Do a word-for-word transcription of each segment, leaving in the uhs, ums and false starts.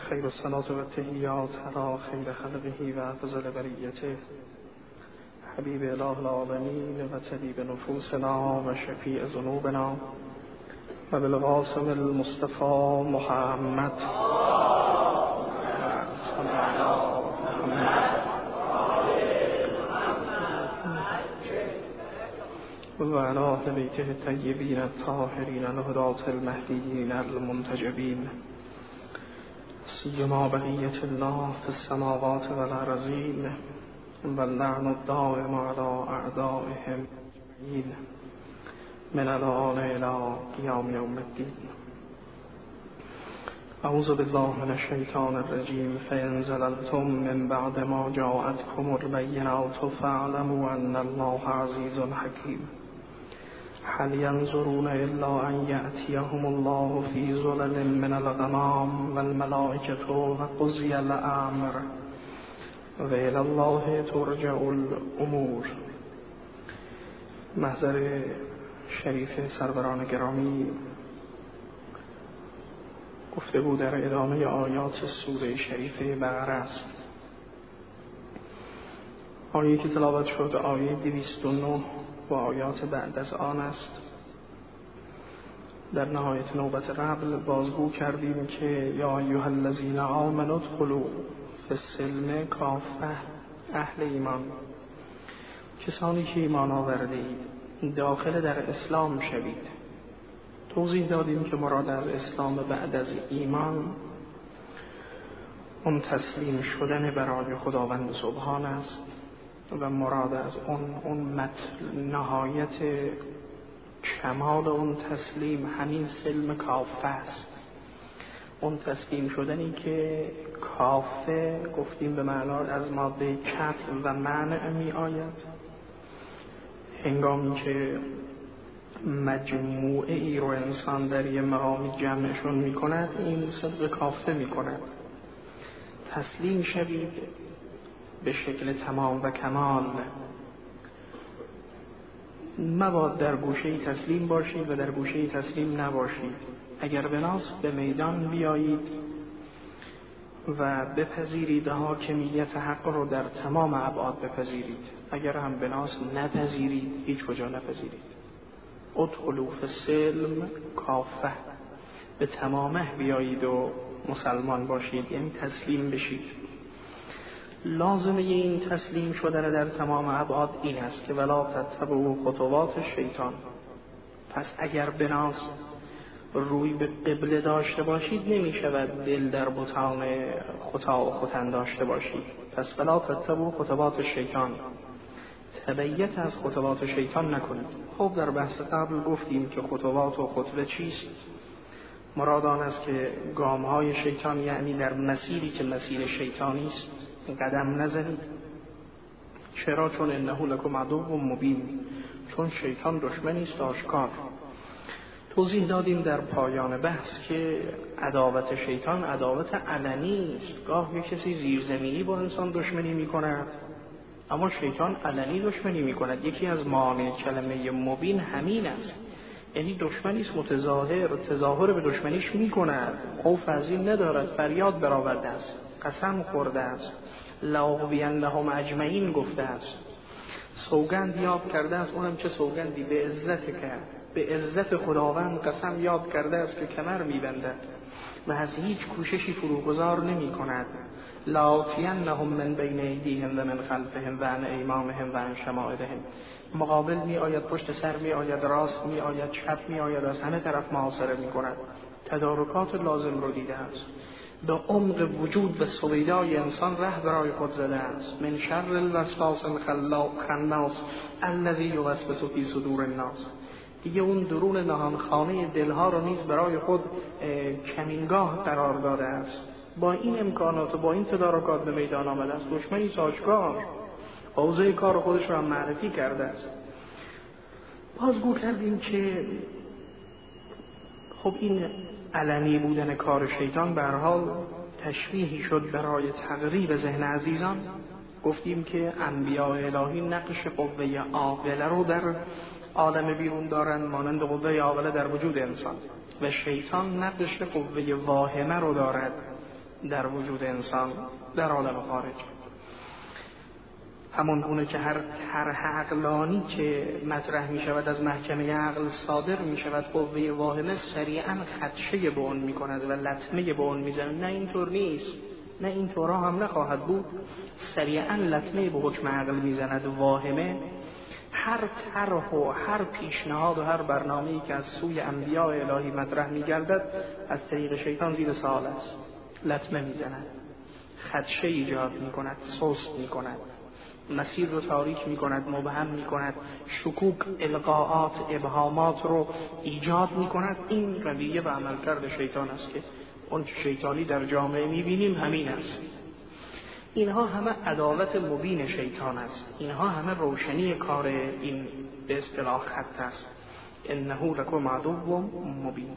خیر الصلاة و التحیات علی خیر خلقه و افضل بریته حبیب اله العالمین و طبیب نفوسنا و شفیع ذنوبنا و بالقاسم المصطفى محمد و علی اهل بیته الطیبین الطاهرین الهداة المهدیین المنتجبین سیما بقیة الله في السماوات والارضین واللعن الدائم على اعدائهم اجمعین من الآن الى قیام یوم الدین. اعوذ بالله من الشیطان الرجیم. فإن زللتم من بعد ما جاءتكم البینات فاعلموا ان الله عزیز حکیم. هل ينظرون إلا أن يأتيهم الله في ظلل من الغمام والملائكة وقضي الأمر وإلى الله ترجع الأمور. محضر شریف سروران گرامی، گفته بود در ادامه آیات سوره شریف بقره است. آیه که تلاوت شد آیه دویست و نه و آیات بعد از آن است. در نهایت نوبت قبل بازگو کردیم که یا ایها الذین آمنوا ادخلوا فی السلم کافه، اهل ایمان، کسانی که ایمان آورده اید داخل در اسلام شوید. توضیح دادیم که مراد از اسلام بعد از ایمان اون تسلیم شدن برای خداوند سبحان است و مراد از اون اون مطل نهایت کمال اون تسلیم همین سلم کافه است. اون تسلیم شدنی که کافه گفتیم به معنا از ماده کف و منع می آید. هنگامی که مجموعه ای رو انسان در یه مقامی جمعشون می کند، این صدق کافه می کند. تسلیم شوید به شکل تمام و کمال. مباد در گوشه تسلیم باشید و در گوشه تسلیم نباشید. اگر بناس به میدان بیایید و بپذیرید حاکمیت حق رو در تمام ابعاد بپذیرید. اگر هم بناس نپذیرید، هیچ کجا نپذیرید. ادخلوا فی السلم کافه، به تمامه بیایید و مسلمان باشید، یعنی تسلیم بشید. لازمه این تسلیم شدن در تمام ابعاد این است که ولا تتبعوا خطوات شیطان. پس اگر بناس روی به قبله داشته باشید، نمی شود دل در بطان خطا و ختن داشته باشید. پس ولا تتبعوا خطوات شیطان، تبعیت از خطوات شیطان نکنید. خب در بحث قبل گفتیم که خطوات و خطوه چیست. مراد آن است که گامهای شیطان، یعنی در مسیری که مسیر شیطانی است قدم نزنید. چرا؟ چون انه لکم عدو مبین، چون شیطان دشمنی است آشکار. توضیح دادیم در پایان بحث که عداوت شیطان عداوت علنی است. گاه یک کسی زیرزمینی با انسان دشمنی می کند، اما شیطان علنی دشمنی می کند. یکی از معانی کلمه مبین همین است، یعنی دشمنی است متظاهر، تظاهر به دشمنیش می کند، خوف از این ندارد، فریاد برآورده است، قسم خورده است، لأغوینهم اجمعین گفته است، سوگند یاد کرده است. اونم چه سوگندی؟ به عزت کرد، به عزت خداوند قسم یاد کرده است که کمر میبندد و از هیچ کوششی فروگذار نمی کند. لآتینهم من بین ایدیهم و من خلفهم و عن ایمانهم و عن شمائلهم. مقابل می آید، پشت سر می آید، راست می آید، چپ می آید، از همه طرف محاصره می کند. تدارکات لازم رو دیده است. به عمق وجود و سویدای انسان ره برای خود زده است. من شر الوسواس الخناس الذی یوسوس فی صدور الناس. دیگه اون درون نهانخانه دلها رو نیز برای خود کمینگاه قرار داده است. با این امکانات و با این تدارکات به میدان آمده است. دشمنی سازگار حوزه کار خودش رو هم معرفی کرده است. بازگو کردیم که خب این علنی بودن کار شیطان به هر حال تشبیهی شد برای تقریب ذهن عزیزان. گفتیم که انبیاء الهی نقش قوه عاقله رو در عالم بیرون دارن، مانند قوه عاقله در وجود انسان، و شیطان نقش قوه واهمه رو دارد، در وجود انسان در عالم خارج. همون گونه که هر طرح عقلانی که مطرح می شود از محکمه عقل صادر می شود، قوه واهمه سریعا خدشه به اون می کند و لطمه به اون می زند. نه اینطور نیست، نه اینطورا هم نخواهد بود. سریعا لطمه به حکم عقل می زند. واهمه هر طرح و هر پیشنهاد و هر برنامه‌ای که از سوی انبیاء الهی مطرح می گردد از طریق شیطان زیر سوال است. لطمه می زند، خدشه ایجاد می کند، سست می کند، مسیر رو تاریک می کند، مبهم می کند، شکوک، القاءات، ابهامات رو ایجاد می کند. این رویه و عملکرد شیطان است که اون که شیطانی در جامعه می بینیم همین است. اینها همه عداوت مبین شیطان است. اینها همه روشنی کار این به اصطلاح خط است. انه لکم عدو مبین.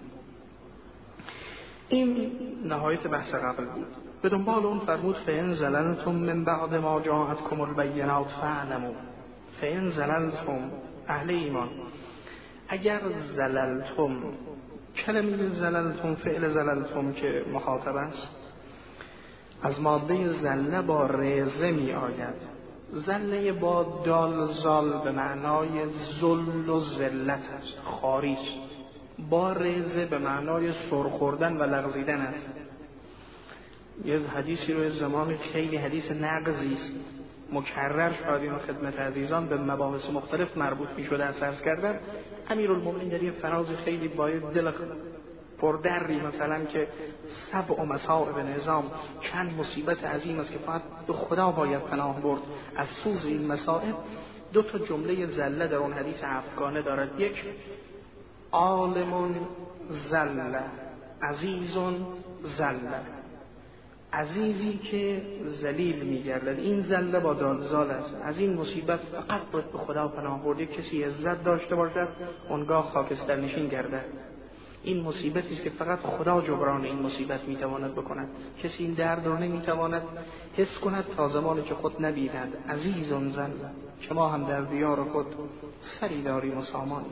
این نهایت بحث قبل بود. به دنبال اون فرمود فإن زللتم من بعد ما جاءتكم البینات فاعلموا. فإن زللتم، اهل ایمان، اگر زللتم، کلمه زللتم فعل زللتم که مخاطب است از ماده زله با ریزه می آید. زله با دال زال به معنای ذل و ذلت است، خاری است. با ریزه به معنای سرخوردن و لغزیدن است. یه حدیثی رو زمان خیلی حدیث نقضی است، مکرر شاید این خدمت عزیزان به مباحث مختلف مربوط می شده از عرض کردن. امیرالمومنین در یه فراز خیلی باید دل پردری مثلا که سبع مصائب نظام، چند مصیبت عظیم است که فقط به خدا باید پناه برد از سوز این مصائب، دو تا جمله زله در اون حدیث هفتگانه دارد. یک، عالم زله، عزیزون زله، عزیزی که ذلیل می‌گردد. این زله با دالزال است. از این مصیبت فقط باید به خدا پناه برد. کسی عزت داشته باشد اونگاه خاکستر نشین گردد. این مصیبتی است که فقط خدا جبران این مصیبت میتواند بکند. کسی این درد رو نمیتواند حس کند تا زمانی که خود نبیند. عزیزون زله، که ما هم در دیار خود سری داریم و سامانی.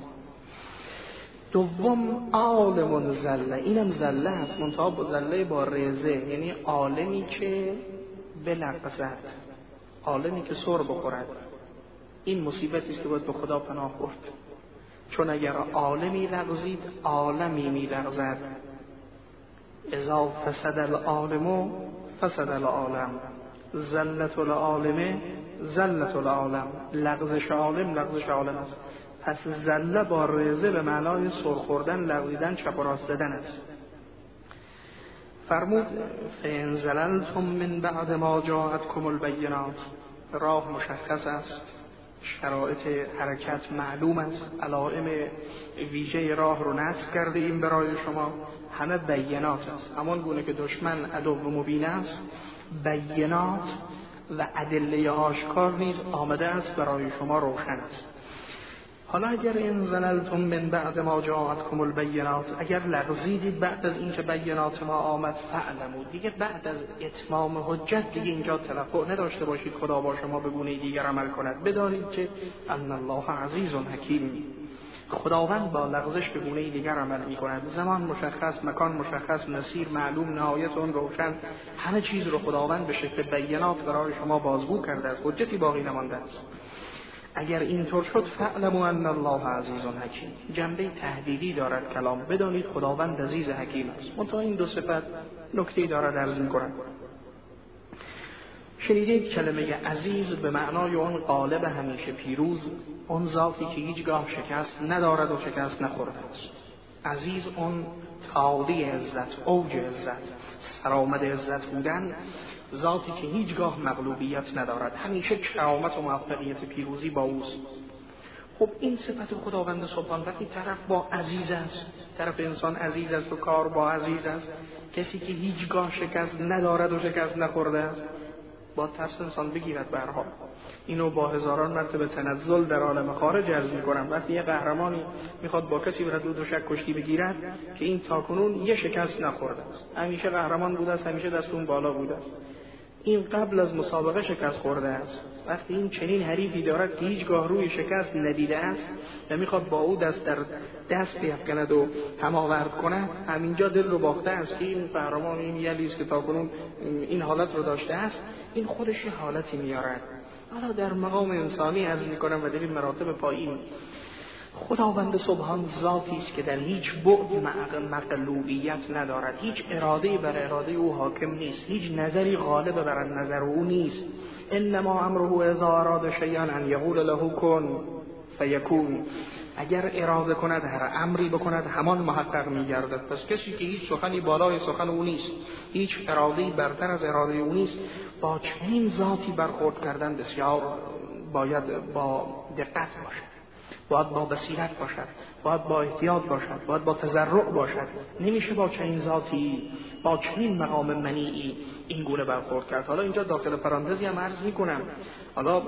دوم، عالم زله، اینم زله هست منتها با زله با ریزه، یعنی عالمی که بلغزد، عالمی که سر بخورد. این مصیبتی است که باید به خدا پناه برد، چون اگر عالمی لغزید عالمی می لغزد. اذا فسد العالم فسد العالم، زلت العالم زلت العالم، لغزش عالم لغزش عالم است. پس زله با ریزه به معنای سرخوردن، لغزیدن، چپ و راست زدن است. فرمود فإن زللتم من بعد ما جاءتكم البینات. راه مشخص است، شرایط حرکت معلوم است، علائم ویژه راه رو نصب کرده این برای شما، همه بینات است. همان گونه که دشمن عدو مبین است، بینات و ادله آشکار نیز آمده است برای شما روشن است. حالا اگر این زللتم من بعد ما جاءتكم البینات، اگر لغزیدید بعد از اینکه بینات ما آمد، فعلموا، دیگه بعد از اتمام حجت دیگه اینجا توقع نداشته باشید خدا با شما به گونه دیگر عمل کند. بدانید که ان الله عزیز حکیم، خداوند با لغزش به گونه دیگر عمل می کند. زمان مشخص، مکان مشخص، مسیر معلوم، نهایت اون روشن، همه چیز رو خداوند به شکل بینات برای شما بازگو کرده است، حجتی باقی نمانده است. اگر اینطور شد فاعلموا ان الله عزیز حکیم، جنبه تهدیدی دارد کلام، بدانید خداوند عزیز حکیم است. منتها این دو صفت نکته‌ای دارد عرض می‌کنم. شنیدید کلمه عزیز به معنای اون غالب همیشه پیروز، اون ذاتی که هیچگاه شکست ندارد و شکست نخورده است. عزیز اون تعالی عزت، اوج عزت، سرآمد عزت بودن، ذاتی که هیچگاه مغلوبیت ندارد، همیشه کرامت و موفقیت پیروزی با اوست. خب این صفت خداوند سبحان، وقتی طرف با عزیز است، طرف انسان عزیز است و کار با عزیز است، کسی که هیچگاه شکست ندارد و شکست نخورده است، با ترس انسان بگیرد. به هر حال اینو با هزاران مرتبه تنزل در عالم خارج عرض می‌کنم. وقتی یه قهرمانی میخواد با کسی برد دو شک کشتی بگیرد که این تاکنون یه شکست نخورده است، همیشه قهرمان بوده است، همیشه دستون بالا بوده است، این قبل از مسابقه شکست خورده است. وقتی این چنین حریفی دارد که هیچگاه روی شکست ندیده است و میخواد با او دست در دست بیفکند و هماورد کند، همینجا دل رو باخته است که این قهرمان، این یلیز که تاکنون این حالت رو داشته است، این خودش یه حالتی میارد. حالا در مقام انسانی عرض میکنم و در این مراتب پایین، خداوند سبحان ذاتی است که در هیچ بعد مقلوبیت ندارد، هیچ اراده‌ای بر اراده او حاکم نیست، هیچ نظری غالب بر نظر او نیست. انما امره اذا اراد شیئا ان یقول له کن فیکون. اگر اراده کند، هر امری بکند، همان محقق می‌گردد. پس کسی که هیچ سخنی بالای سخن او نیست، هیچ اراده‌ای برتر از اراده او نیست، با چنین ذاتی برخورد کردن بسیار باید با دقت باشد، باید با بصیرت باشد، باید با احتیاط باشد، باید با تضرع باشد. نمیشه با چنین ذاتی، با چنین مقام منیعی این گونه برخورد کرد. حالا اینجا داخل پرانتزی هم عرض میکنم، حالا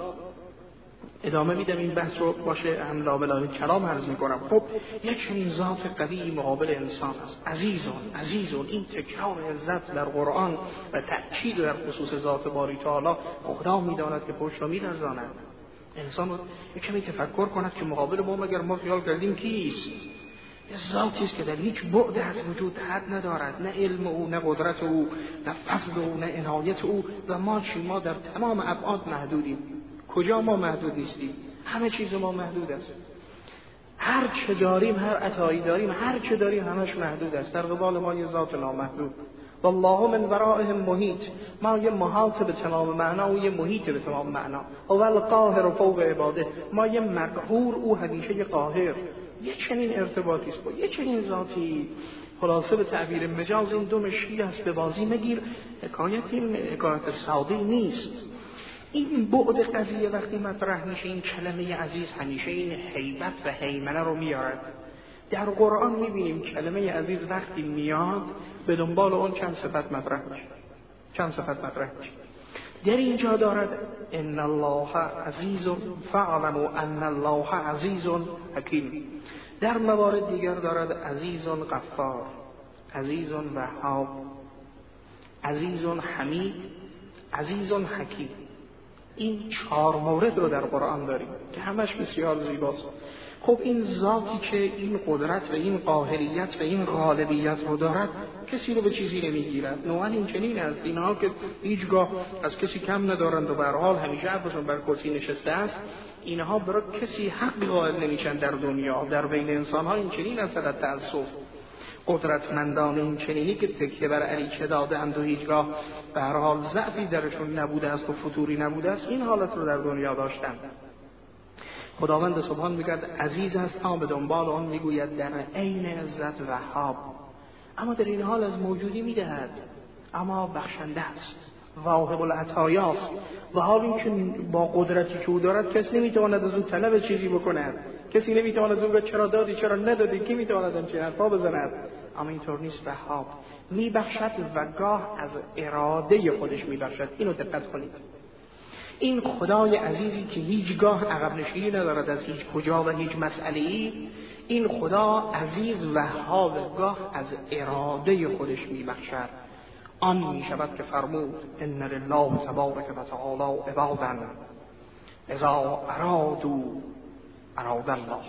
ادامه میدم این بحث رو باشه، هم لابلای کلام عرض میکنم. خب یک چنین ذات قوی مقابل انسان است. عزیزون عزیزون، این تکرار عزت در قرآن و تأکید در خصوص ذات باری تعالی، خدا میداند که پشت را می‌لرزاند. انسان رو یک کمی تفکر کند که مقابل ما مگر ما خیال کردیم کیست؟ یه ذاتی است که در هیچ بعد از وجود حد ندارد، نه علم او، نه قدرت او، نه فضل او، نه عنایت او. و ما چی؟ ما در تمام ابعاد محدودیم. کجا ما محدود نیستیم؟ همه چیز ما محدود است. هر چه داریم، هر عطایی داریم، هر چه داریم همش محدود است. در قبال ما یه ذات نامحدود. والله من ورائهم محیط، ما یه محاط به تمام معنا و یه محیط به تمام معنا. هو القاهر فوق عباده، ما یه مقهور، او همیشه یه قاهر. یه چنین ارتباطی است با یه چنین ذاتی. خلاصه به تعبیر مجاز این دو مشکی است، به بازی مگیر. حکایتی حکایت ساده نیست. این بعد قضیه وقتی مطرح میشه، این کلمه عزیز همیشه این هیبت و هیمنه رو میارد. در قرآن میبینیم کلمه عزیز وقتی میاد به دنبال اون چند صفت مطرح میشه، چند صفت مطرح میشه. در اینجا دارد ان الله عزیز فاعلموا ان الله عزیز حکیم. در موارد دیگر دارد عزیز غفار، عزیز وهاب، عزیز حمید، عزیز حکیم. این چهار مورد رو در قرآن داریم که همش بسیار زیباست. خب این ذاتی که این قدرت و این قاهریت و این غالبیت رو دارد، کسی رو به چیزی نمیگیرد. نوعا این چنین است. اینها که هیچگاه از کسی کم ندارند و به هر حال همیشه حرفشون بر کرسی نشسته است، اینها برای کسی حقی قائل نمیشن در دنیا. در بین انسان‌ها این چنین است. در تأسف قدرتمندان این چنینی که تکیه بر عریچه داده‌اند و هیچگاه به هر حال ضعفی درشون نبوده است و فتوری نبوده است، این حالت رو در دنیا داشتند. خداوند سبحان میگوید عزیز است، ها به دنبال آن میگوید در عین عزت وهاب. اما در این حال از موجودی میدهد، اما بخشنده است، واهب العطایاست. و حال این که با قدرتی که او دارد کسی نمیتواند از او طلب چیزی بکند، کسی نمیتواند از او بگوید چرا دادی چرا ندادی، کی میتواند این چنین حرفا بزند. اما اینطور نیست. وهاب میبخشد و گاه از اراده خودش میبخشد. اینو دقت کنید. این خدای عزیزی که هیچگاه عقب نشینی ندارد از هیچ کجا و هیچ مسئله‌ای، این خدا عزیز وهاب گاه از اراده خودش میبخشد. آن میشود که فرمود ان لله تبارک و تعالی عبادا اذا ارادوا اراد الله.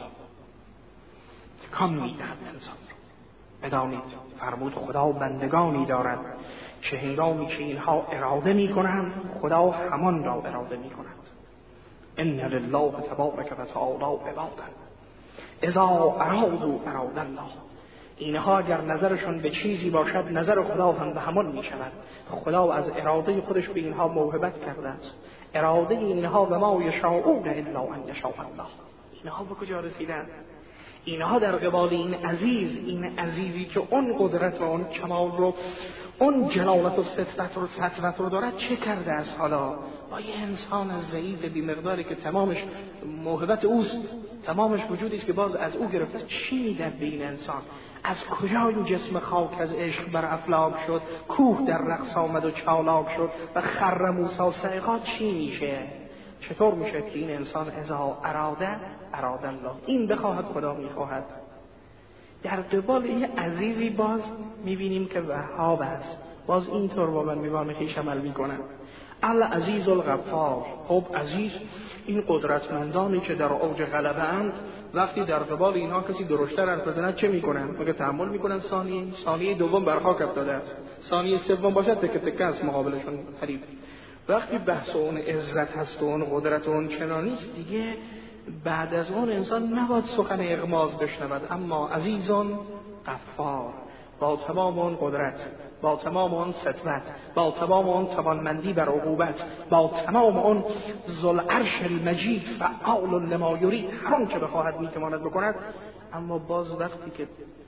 تکان میدهد انسان را. بدانید فرمود خدا بندگانی دارد که هنگامی که اینها اراده میکنند، خدا همان را اراده میکند. ان لله تبارک و تعالی عبادا اذا ارادوا اراد الله. اینها اگر نظرشون به چیزی باشد، نظر خدا هم به همان می شود. خدا از اراده خودش به اینها موهبت کرده است. اراده اینها و ما یشاءون الا ان یشاء الله. اینها به کجا رسیدند؟ اینها در قبال این عزیز، این عزیزی که اون قدرت و اون کمال رو، اون جلالت و سطوت رو سطوت رو دارد، چه کرده است؟ حالا با یه انسان ضعیف بی مقداری که تمامش موهبت اوست، تمامش وجودی است که باز از او گرفته، چی میدن به این انسان؟ از کجا این جسم خاک از عشق بر افلاک شد، کوه در رقص آمد و چالاک شد و خر موسی صعقا؟ چی میشه؟ چطور میشه که این انسان اذا اراده اراده الله، این بخواهد خدا میخواهد. در قبال این عزیزی باز میبینیم که وهاب است. باز اینطور با بندگان خویش عمل میکنن. العزیز الغفار. خب عزیز این قدرتمندانی که در اوج غلبه اند، وقتی در قبال اینها کسی درشتر حرف بزنه چه میکنن؟ مگه تحمل میکنن؟ ثانیه ثانیه دوم بر خاک افتاده است، ثانیه سوم باشد تک تک است مقابلشون حریف. وقتی بحث اون عزت هست و اون قدرت و اون چنانیست، دیگه بعد از اون انسان نباید سخن اغماض بشنود. اما عزیزون غفار، با تمام اون قدرت، با تمام اون سطوت، با تمام اون توانمندی بر عقوبت، با تمام اون ذوالعرش المجید فعال لما یرید، هر آنچه بخواهد میتواند بکند. اما باز وقتی که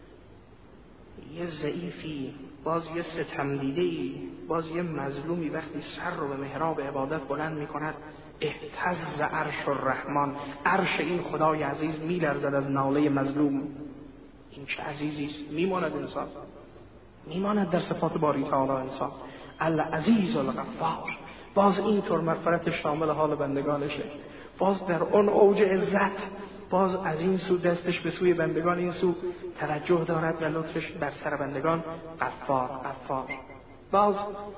یه ضعیفی، باز یه ستمدیده‌ای، باز یه مظلومی وقتی سر رو به محراب عبادت بلند میکند، اهتز عرش الرحمن، عرش این خدای عزیز میلرزد از ناله مظلوم. این چه عزیزیست؟ میماند انسان، میماند در صفات باری تعالی انسان. العزیز الغفار. باز اینطور مغفرت شامل حال بندگانشه. باز در اون اوج عزت، باز از این سو دستش به سوی بندگان، این سو توجه دارد و لطفش بر سر بندگان. غفار غفار. باز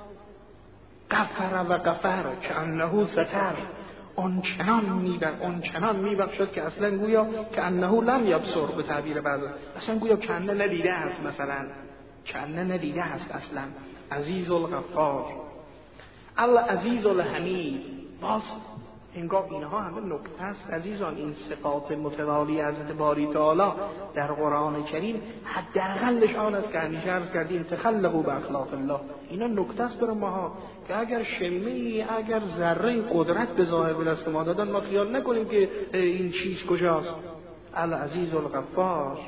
غفر و غفر که انه ستر، اون چنان میبر اون چنان میبخشد که اصلا گویا که انه لم یبصر، به تعبیر بعضی اصلا گویا که انه ندیده است، مثلا که انه ندیده است اصلا. عزیز الغفار. العزیز الحمید. باز انگار اینها همه نکته است عزیزان. این صفات متوالی از باری تعالی در قرآن کریم حداقلش آن است که همیشه عرض کردیم تخلقوا باخلاق الله. اینا نکته است برای ماها که اگر شمعی، اگر ذره قدرت به ظاهر به دست ما دادن، ما خیال نکنیم که این چیز کجاست. العزیز الغفار،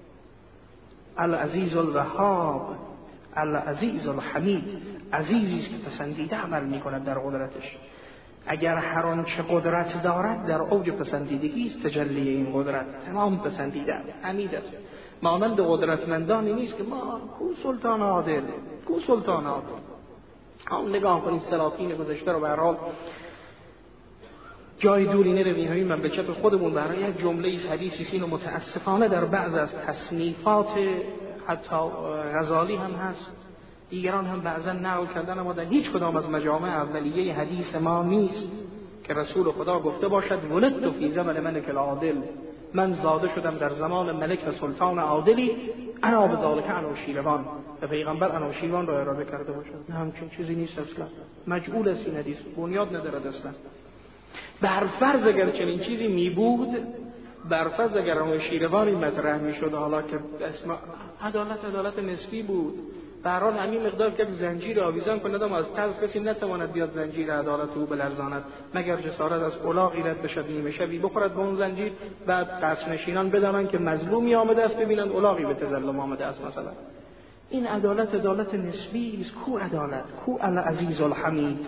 العزیز الوهاب، العزیز الحمید. عزیزی است که پسندیده عمل میکند در قدرتش. اگر هر آنچه قدرت دارد در اوج پسندیدگی است تجلی این قدرت، تمام پسندیده است، حمید است. مانند قدرتمندانی نیست که ما کو سلطان عادل، کو سلطان عادل. هم نگاه کنید سلاطین گذشته رو، به هر حال جای دوری نرویم، همین مملکت خودمون برای یک جمله از حدیثی سین و متاسفانه در بعض از تصنیفات حتی غزالی هم هست، دیگران هم بعضا نقل کردن، اما در هیچ کدام از مجامع اولیه حدیث ما نیست که رسول خدا گفته باشد ولدت فی زمن ملک العادل، من زاده شدم در زمان ملک و سلطان عادلی، انا بذالک انوشیروان، و پیغمبر انوشیروان را اراده کرده باشد. نه، همچین چیزی نیست اصلا، مجعول است این حدیث، بنیاد ندارد اصلا. بر فرض اگر چنین چیزی می بود، بر فرض اگر انوشیروانی مطرح می شد، حالا که اسم عدالت عدالت نسبی بود، به هر حال همین مقدار که زنجیر آویزان کند، اما از ترس کسی نتواند بیاد زنجیر عدالت او بلرزاند، مگر جسارت از الاغی رد بشد نیمه شبی بخورد به اون زنجیر، بعد قصر نشینان بدانند که مظلومی آمده است، ببینند الاغی به تظلم آمده است مثلا. این عدالت عدالت نسبی است. کو عدالت؟ کو العزیز الحمید؟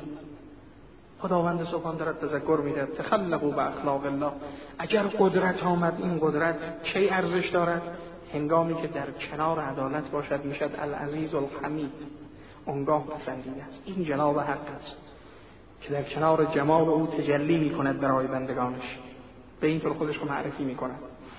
خداوند سبحان دارد تذکر میدهد تخلقوا باخلاق الله. اگر قدرت آمد، این قدرت چه ارزش دارد؟ هنگامی که در کنار عدالت باشد میشد العزیز الحمید، اونگاه پسندیده است. این جناب حق است که در کنار جمال او تجلی میکند برای بندگانش، به اینطور خودش رو معرفی میکند.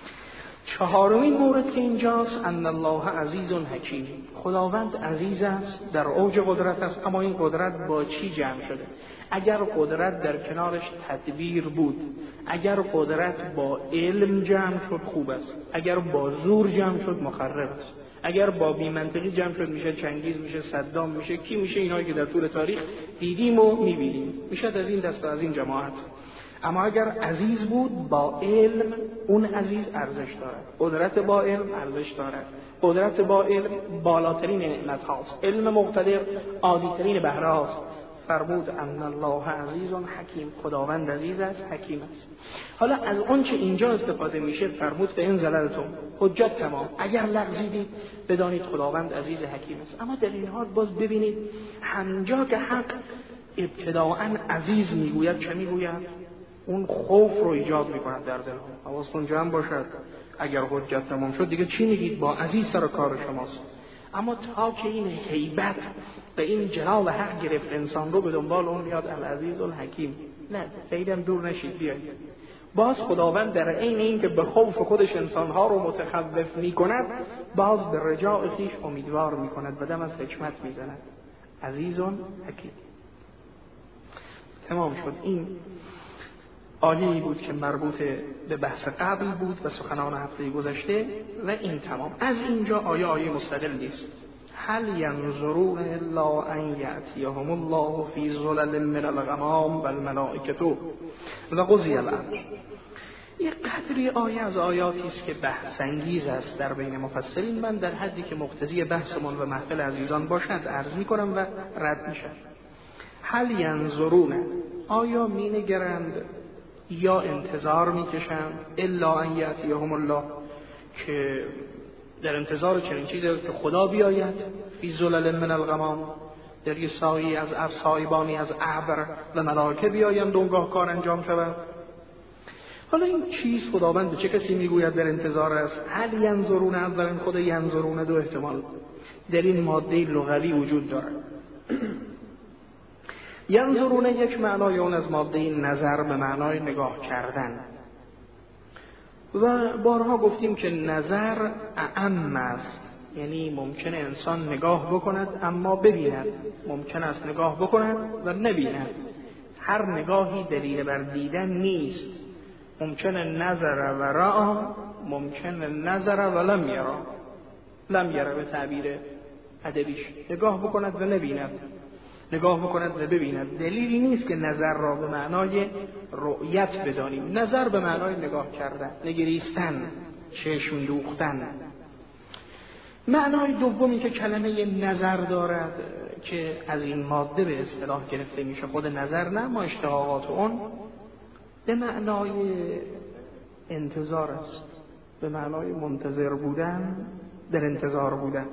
چهارمین مورد که اینجاست، ان الله عزیز حکیم. خداوند عزیز است، در اوج قدرت است، اما این قدرت با چی جمع شده؟ اگر قدرت در کنارش تدبیر بود، اگر قدرت با علم جمع شد خوب است، اگر با زور جمع شد مخرب است، اگر با بی منطقی جمع شد میشه چنگیز، میشه صدام، میشه کی میشه اینایی که در طول تاریخ دیدیم و میبینیم، میشه از این دست و از این جماعت. اما اگر عزیز بود با علم، اون عزیز ارزش دارد. قدرت با علم ارزش دارد. قدرت با علم بالاترین نعمت هاست. علم مقتدر عالیترین بهره هاست. فرمود ان الله عزیز حکیم. خداوند عزیز است، حکیم است. حالا از اون چه اینجا استفاده میشه فرمود به این زلالتون حجت تمام. اگر لغزیدید بدانید خداوند عزیز حکیم است. اما در این حال باز ببینید همجا که حق ابتداءً عزیز میگوید چه میگوید؟ اون خوف رو ایجاد میکند در دل. حواستون جمع باشد. اگر حجت تمام شد دیگه چی میگید؟ با عزیز سر کار شماست. اما تا که این هیبت به این جلال حق گرفت انسان رو، به دنبال اون میاد العزیز الحکیم. نه، خیلی هم دور نشید، بیایید. باز خداوند در عین این که به خوف خودش انسانها رو متخوف میکند، باز به رجاء خویش امیدوار میکند و دم از حکمت میزند. عزیزون حکیم. تمام شد. این آیه‌ای بود که مربوط به بحث قبل بود و سخنان هفته گذشته و این تمام. از اینجا آیه آیه مستقل نیست. هل ینظرون الا ان یأتیهم الله فی ظلل من الغمام والملائکة و قضی الامر. یه قدری آیه از آیاتی است که بحث انگیز است در بین مفسرین. من در حدی که مقتضی بحثمون و محفل عزیزان باشد عرض می‌کنم و رد می‌شم. هل ینظرون، آیا می‌نگرند یا انتظار می‌کشند الا ان یأتیهم الله، که در انتظار چنین چیزی است که خدا بیاید فی ظلل من الغمام، در یه سایه از افسایبانی از ابر و ملائکه بیایند اونگاه کار انجام شود. حالا این چیز خداوند به چه کسی میگوید در انتظار است؟ هل ینظرون، اولا خود ینظرون دو احتمال در این ماده لغوی وجود دارد. ینظرون یک معنای اون از ماده نظر به معنای نگاه کردن و بارها گفتیم که نظر اعم است، یعنی ممکنه انسان نگاه بکند اما ببیند، ممکن است نگاه بکند و نبیند. هر نگاهی دلیل بر دیدن نیست. ممکنه نظر و رأى، ممکنه نظر و لم یرا، لم یرا به تعبیر ادبیش، نگاه بکند و نبیند، نگاه بکند و ببیند. دلیلی نیست که نظر را به معنای رؤیت بدانیم. نظر به معنای نگاه کردن، نگریستن، چشم دوختن. معنای دومی که کلمه نظر دارد که از این ماده به اصطلاح گرفته میشه، خود نظر نه ما اشتهاقات اون، به معنای انتظار است، به معنای منتظر بودن، در انتظار بودن.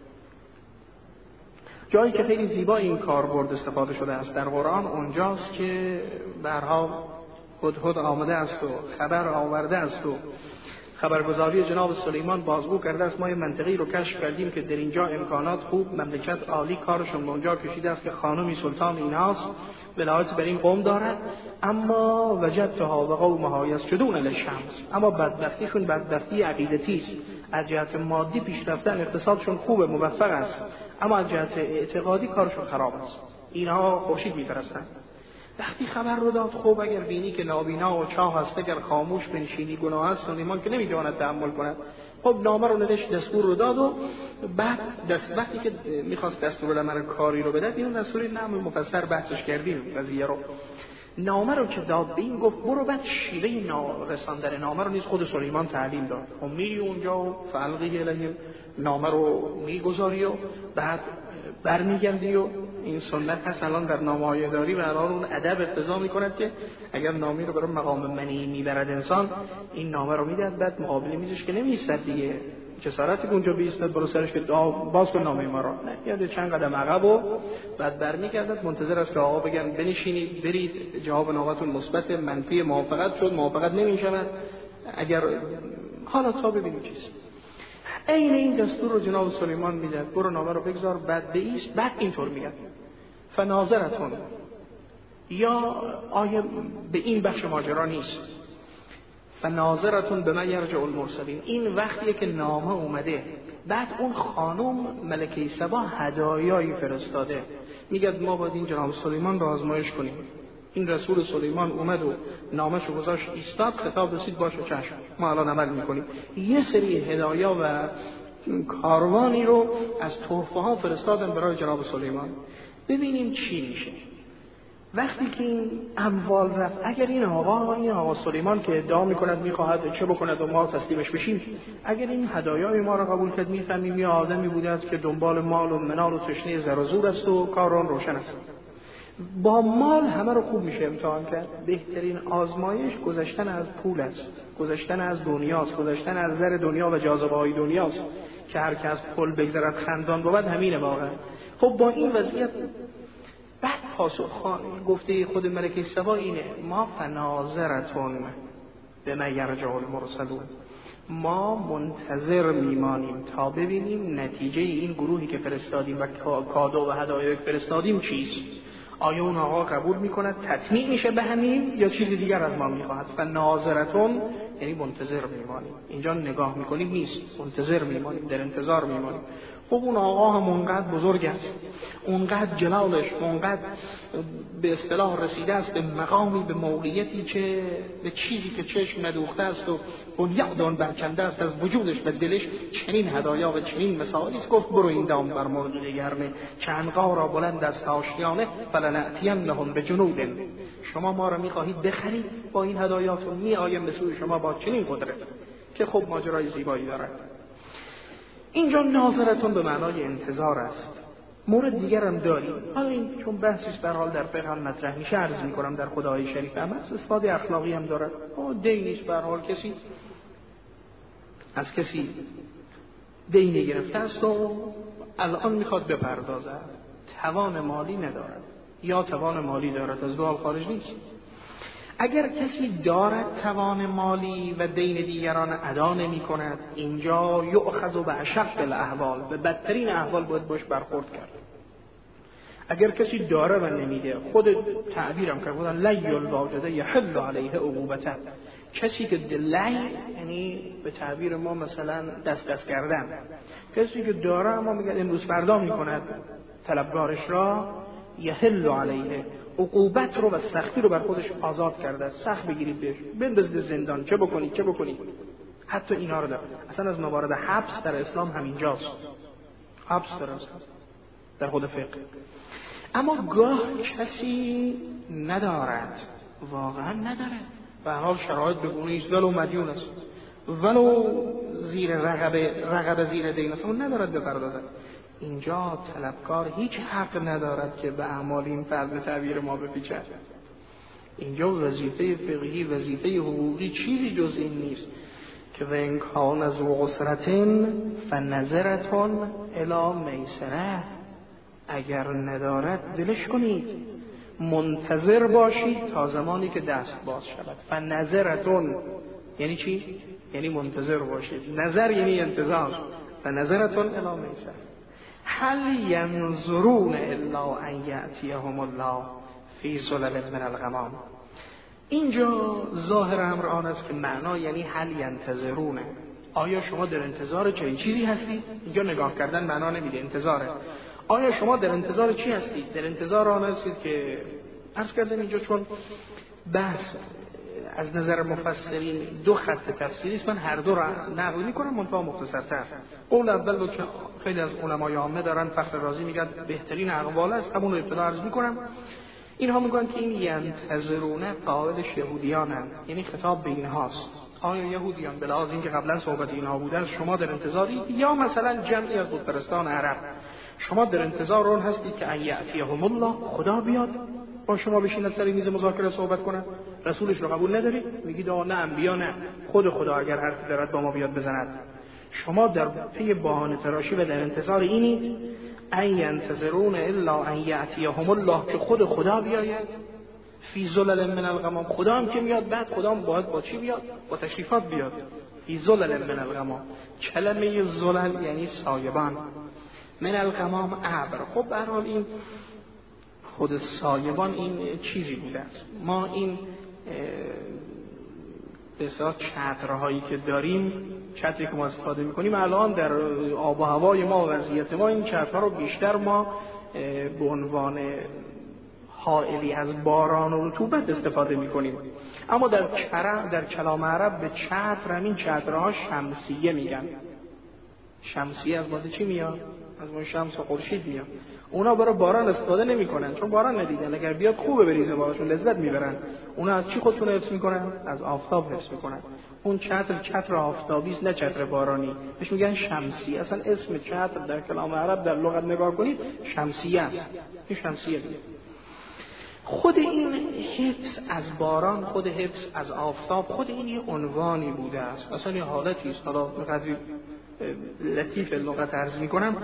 جایی که خیلی زیبا این کاربرد استفاده شده است در قرآن اونجاست که برها هدهد آمده است و خبر آورده است و خبرگزاری جناب سلیمان بازگو کرده است. ما یه منطقی رو کشف کردیم که در اینجا امکانات خوب، مملکت عالی کارشون به اونجا کشیده است که خانمی سلطان ایناست، ولایت بر این قوم دارد، اما وجدتها و قومها یسجدون للشمس. اما بدبختیشون بدبختی عقیدتی است. از جهت مادی پیشرفتن اقتصادشون خوبه، موفق است، اما از جهت اعتقادی کارشون خراب است. اینها خورشید میپرستند. وقتی خبر رو داد، خب اگر بینی که نابینا و چاه است، اگر خاموش بنشینی گناه است، سلیمان که نمیتواند تحمل کند. خب نامه رو نوشت، دستور رو داد و بعد دست وقتی که میخواست دستور العمل کاری رو بده، اینو دستور نام مفصل بحثش کردیم قضیه رو. نامه رو که داد به این گفت برو، بعد شیوه رساندن نامه رو نیز خود سلیمان تعلیم داد. خب میری اونجا و فعلقی الیه نامه رو میگذاری و بعد برمیگردی و این سنت هست الان در نامه‌های اداری و الان اون ادب اقتضا می‌کند که اگر نامه رو برای مقام منی میبرد انسان، این نامه رو میدهد، بعد مقابل میزش که نمی‌ایستد دیگه، جسارتی که اونجا بیستد برو سرش که باز کن نامه ما رو، نه، یاد چند قدم عقب و بعد برمیگردد، منتظر است که آقا بگن بنشینید برید، جواب نامتون مثبت، منفی، موافقت شد، موافقت نمی‌شود، اگر حالا تا ببینید چیست. این این دستور رو جناب سلیمان میداد، برو نامه رو بگذار، بعد بایست، بعد اینطور میگه فناظرتون، یا آیه به این بخش ماجرا نیست، فناظرتون به من یرجع المرسلین. این وقتیه که نامه اومده، بعد اون خانم ملکه سبا هدایایی فرستاده، میگه ما باید این جناب سلیمان رو آزمایش کنیم. این رسول سلیمان اومد و نامه‌شو گذاشت ایستاد، خطاب رسید، باشه چشم ما الان عمل میکنیم. یه سری هدایا و کاروانی رو از تحفه ها فرستادن برای جناب سلیمان. ببینیم چی میشه. وقتی که این اموال رفت، اگر این آقا این آقا سلیمان که ادعا میکند میخواهد چه بکند و ما تسلیمش بشیم، اگر این هدایای ما رو قبول کرد، میفهمیم یه آدمی بوده است که دنبال مال و منال و تشنه زر و زور است و کاران روشن است. با مال همه رو خوب میشه امتحان کرد. بهترین آزمایش گذشتن از پول است، گذشتن از دنیاست، گذشتن از زر دنیا و جاذبه های دنیاست که هر کی از پول بگذرد خندان بود، همینه واقعا. خب با این وضعیت بعد پاسخ گفته خود ملکه سبا اینه، ما فناظرتون به ما یرجع المرسلون، ما منتظر میمانیم تا ببینیم نتیجه این گروهی که فرستادیم و کادو و هدایای فرستادیم چیست. آیا اون آقا قبول میکند تطمیع میشه به همین یا چیزی دیگر از ما میخواهد؟ فناظرتون یعنی منتظر میمانیم. اینجا نگاه میکنیم نیست، منتظر میمانیم، در انتظار میمانیم. خب اون آقا هم اونقدر بزرگ است، اونقدر جلالش، اونقدر به اصطلاح رسیده است به مقامی، به موقعیتی که به چیزی که چشم ندوخته است و بنیاد آن برکنده است از وجودش و دلش، چنین هدایا و چنین مسائلی است. گفت برو این دام بر مرغ گرمه که عنقا را بلند از آشیانه فلنأتینهم بجنود. شما ما را می‌خواهید بخرید، با این هدایاتون می‌آیم به سوی شما با چنین قدرت که خب ماجرای زیبایی دارد. اینجا ناظرتون به معنای انتظار است. مورد دیگر هم داریم، حالا این چون بحثیش به حال در فقه هم مطرح میشه عرض میکنم، در خدای شریف هم هست، استفاده اخلاقی هم دارد. دینیش به حال کسی از کسی دینی گرفته است و الان میخواد بپردازد، توان مالی ندارد یا توان مالی دارد، از دو حال خارج نیست. اگر کسی دارد توان مالی و دین دیگران ادا نمی کند، اینجا یؤخذ بأشق الاحوال، به بدترین احوال باید باش برخورد کرد. اگر کسی داره و نمیده، خود تعبیرم که بودن لی الواجده یحل علیه عقوبته، کسی که لی یعنی به تعبیر ما مثلا دست دست کردن، کسی که داره اما میگه امروز فردا میکند طلبگارش را، یحل علیه، عقوبت رو و سختی رو بر خودش آزاد کرده، سخت بگیرید بهش، بندازید زندان، چه بکنید چه بکنید. حتی اینا رو داره. اصلا از موارد حبس در اسلام همینجاست، حبس در اسلام در خود فقه. اما گاه کسی ندارد، واقعا نداره، به هر حال شرایط بگونه ایست، ولو مدیون است، ولو زیر رقبه رقبه زیر دین است، اون ندارد بپردازد. اینجا طلبکار هیچ حق ندارد که به اعمال این فرد به تعبیر ما بپیچد. اینجا وظیفه فقهی، وظیفه حقوقی چیزی جز این نیست که و ان کان از عسرة فنظرة الی میسرة، اگر ندارد دلش کنید، منتظر باشید تا زمانی که دست باز شود. فنظرة یعنی چی؟ یعنی منتظر باشید. نظر یعنی انتظار. فنظرة الی میسرة. هل ینظرون الا ان یأتیهم الله فی ظلل من الغمام. اینجا ظاهر امر آن است که معنا یعنی هل ینتظرونه، آیا شما در انتظار چنین چیزی هستید؟ اینجا نگاه کردن معنا نمیده، انتظاره. آیا شما در انتظار چی هستید؟ در انتظار آن هستید که عرض کردم اینجا چون بحث از نظر مفسرین دو خط تفسیری است، من هر دو را نقل می‌کنم منتها مختصرتر. قول اول رو که خیلی از علمای عامه دارن، فخر رازی میگن بهترین اقوال است، همون رو ابتدا عرض می‌کنم. اینها میگن که این ینتظرونه قائلش یهودیانند، یعنی خطاب به اینهاست. آیا یهودیان به لحاظ اینکه قبلا صحبت اینها بوده شما در انتظارید، یا مثلا جمعی از بتپرستان عرب شما در انتظار اون هستید که ان یأتیهم الله، خدا بیاد با شما بشیند سر میز مذاکره صحبت کنه؟ رسولش رو قبول ندارید؟ میگید آه نه انبیا نه، خود خدا اگر حرفی دارد با ما بیاد بزند. شما در پی بهانه تراشی و در انتظار اینید ان ینتظرون الا ان یأتیهم الله، که خود خدا بیاید فی ظلل من الغمام. خدا هم که میاد بعد خدا هم باید با چی بیاد؟ با تشریفات بیاد. فی ظلل من الغمام، کلمه ظلل یعنی سایبان، من الغمام ابر. خب به هر حال این خود سایبان این چیزی بوده است. ما این به اصطلاح چترهایی که داریم، چتری که ما استفاده میکنیم الان در آب و هوای ما و وضعیت ما، این چترها رو بیشتر ما به عنوان حائلی از باران و رطوبت استفاده میکنیم. اما در کرم در کلام عرب به چتر همین چترها شمسیه میگن. شمسیه از ماده چی میاد؟ از ما شمس و خورشید میاد. اونا برای باران استفاده نمیکنن چون باران ندیدن، اگر بیاد خوبه بریزه باهاشون لذت میبرن. اونا از چی خودشون حفظ میکنن؟ از آفتاب حفظ میکنن. اون چتر چتر آفتابی است نه چتر بارانی، بهش میگن شمسی. اصلا اسم چتر در کلام عرب در لغت نگاه کنید شمسیه است. این شمسیه دیگه. خود این حفظ از باران، خود حفظ از آفتاب، خود این یه عنوانی بوده است. اصلا یه حالتی است. حالا قدری لطیف لغت عرض میکنم.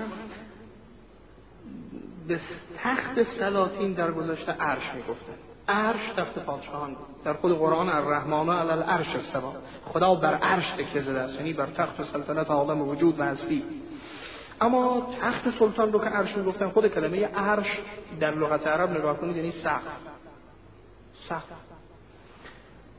به تخت سلاطین در گذشته عرش میگفتن. عرش تخت پادشاهان بود. در خود قرآن الرحمن علی العرش استوى، خدا بر عرش تکیه زده است، یعنی بر تخت سلطنت عالم وجود و هستی. اما تخت سلطان رو که عرش میگفتن، خود کلمه عرش در لغت عرب نگاه کنید یعنی سقف. سقف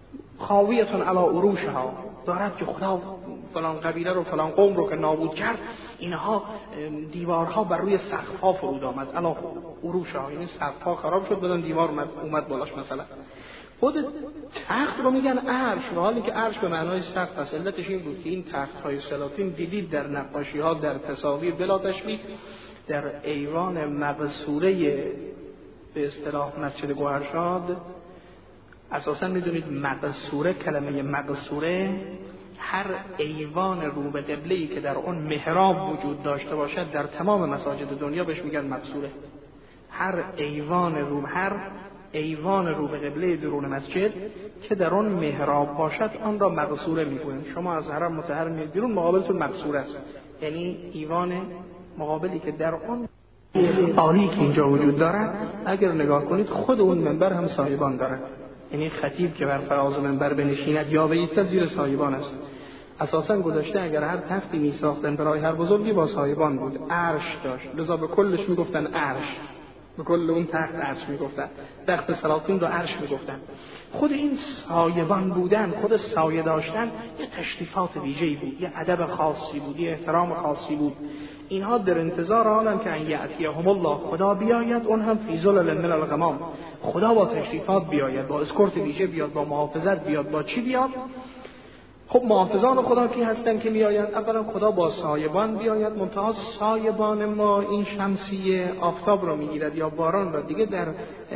خاویتون علی عروشها، دارد که خدا فلان قبیله رو فلان قوم رو که نابود کرد، اینها دیوارها بر روی سقف‌ها فرود آمد، علی عروشها، یعنی سقف‌ها خراب شد بدون دیوار اومد بالاش. مثلا خود تخت رو میگن عرش، و حالی که عرش به معنای سقف است. علتش این بود که این تخت‌های سلاطین دیدید در نقاشی‌ها، در تصاویر بلا تشبیه، در ایوان مقصوره به اصطلاح مسجد گوهرشاد، اساساً میدونید مقصوره، کلمه مقصوره هر ایوان رو به قبله‌ای که در اون محراب وجود داشته باشد در تمام مساجد دنیا بهش میگن مقصوره. هر ایوان رو هر ایوان رو به قبله درون مسجد که در اون محراب باشد آن را مقصوره میگویند. شما از حرم مطهر میاد بیرون، مقابلتون مقصوره است، یعنی ایوان مقابلی که در اون عالی که اینجا وجود دارد، اگر نگاه کنید خود اون منبر هم سایبان دارد، یعنی خطیب که بر فراز منبر بنشیند یا بایستد زیر سایبان است. اساساً گذاشته اگر هر تختی میساختن برای هر بزرگی با سایبان بود، عرش داشت، لذا به کلش میگفتن عرش، به کل اون تخت عرش میگفتن، تخت سلاطین رو عرش میگفتن. خود این سایبان بودن، خود سایه داشتن یه تشریفات ویژه‌ای بود، یه ادب خاصی بود، یه احترام خاصی بود. اینها در انتظار آنن که ان یأتیهم الله، خدا بیاید، اون هم فی ظلل من الغمام، خدا با تشریفات بیاید، با اسکورت ویژه بیاد، با محافظت بیاد، با چی بیاد؟ خب محافظان خدا کی هستن که میآیند؟ اولا خدا با سایبان بیاید، منتها سایبان ما این شمسیه آفتاب رو میگیرد یا باران را، دیگه در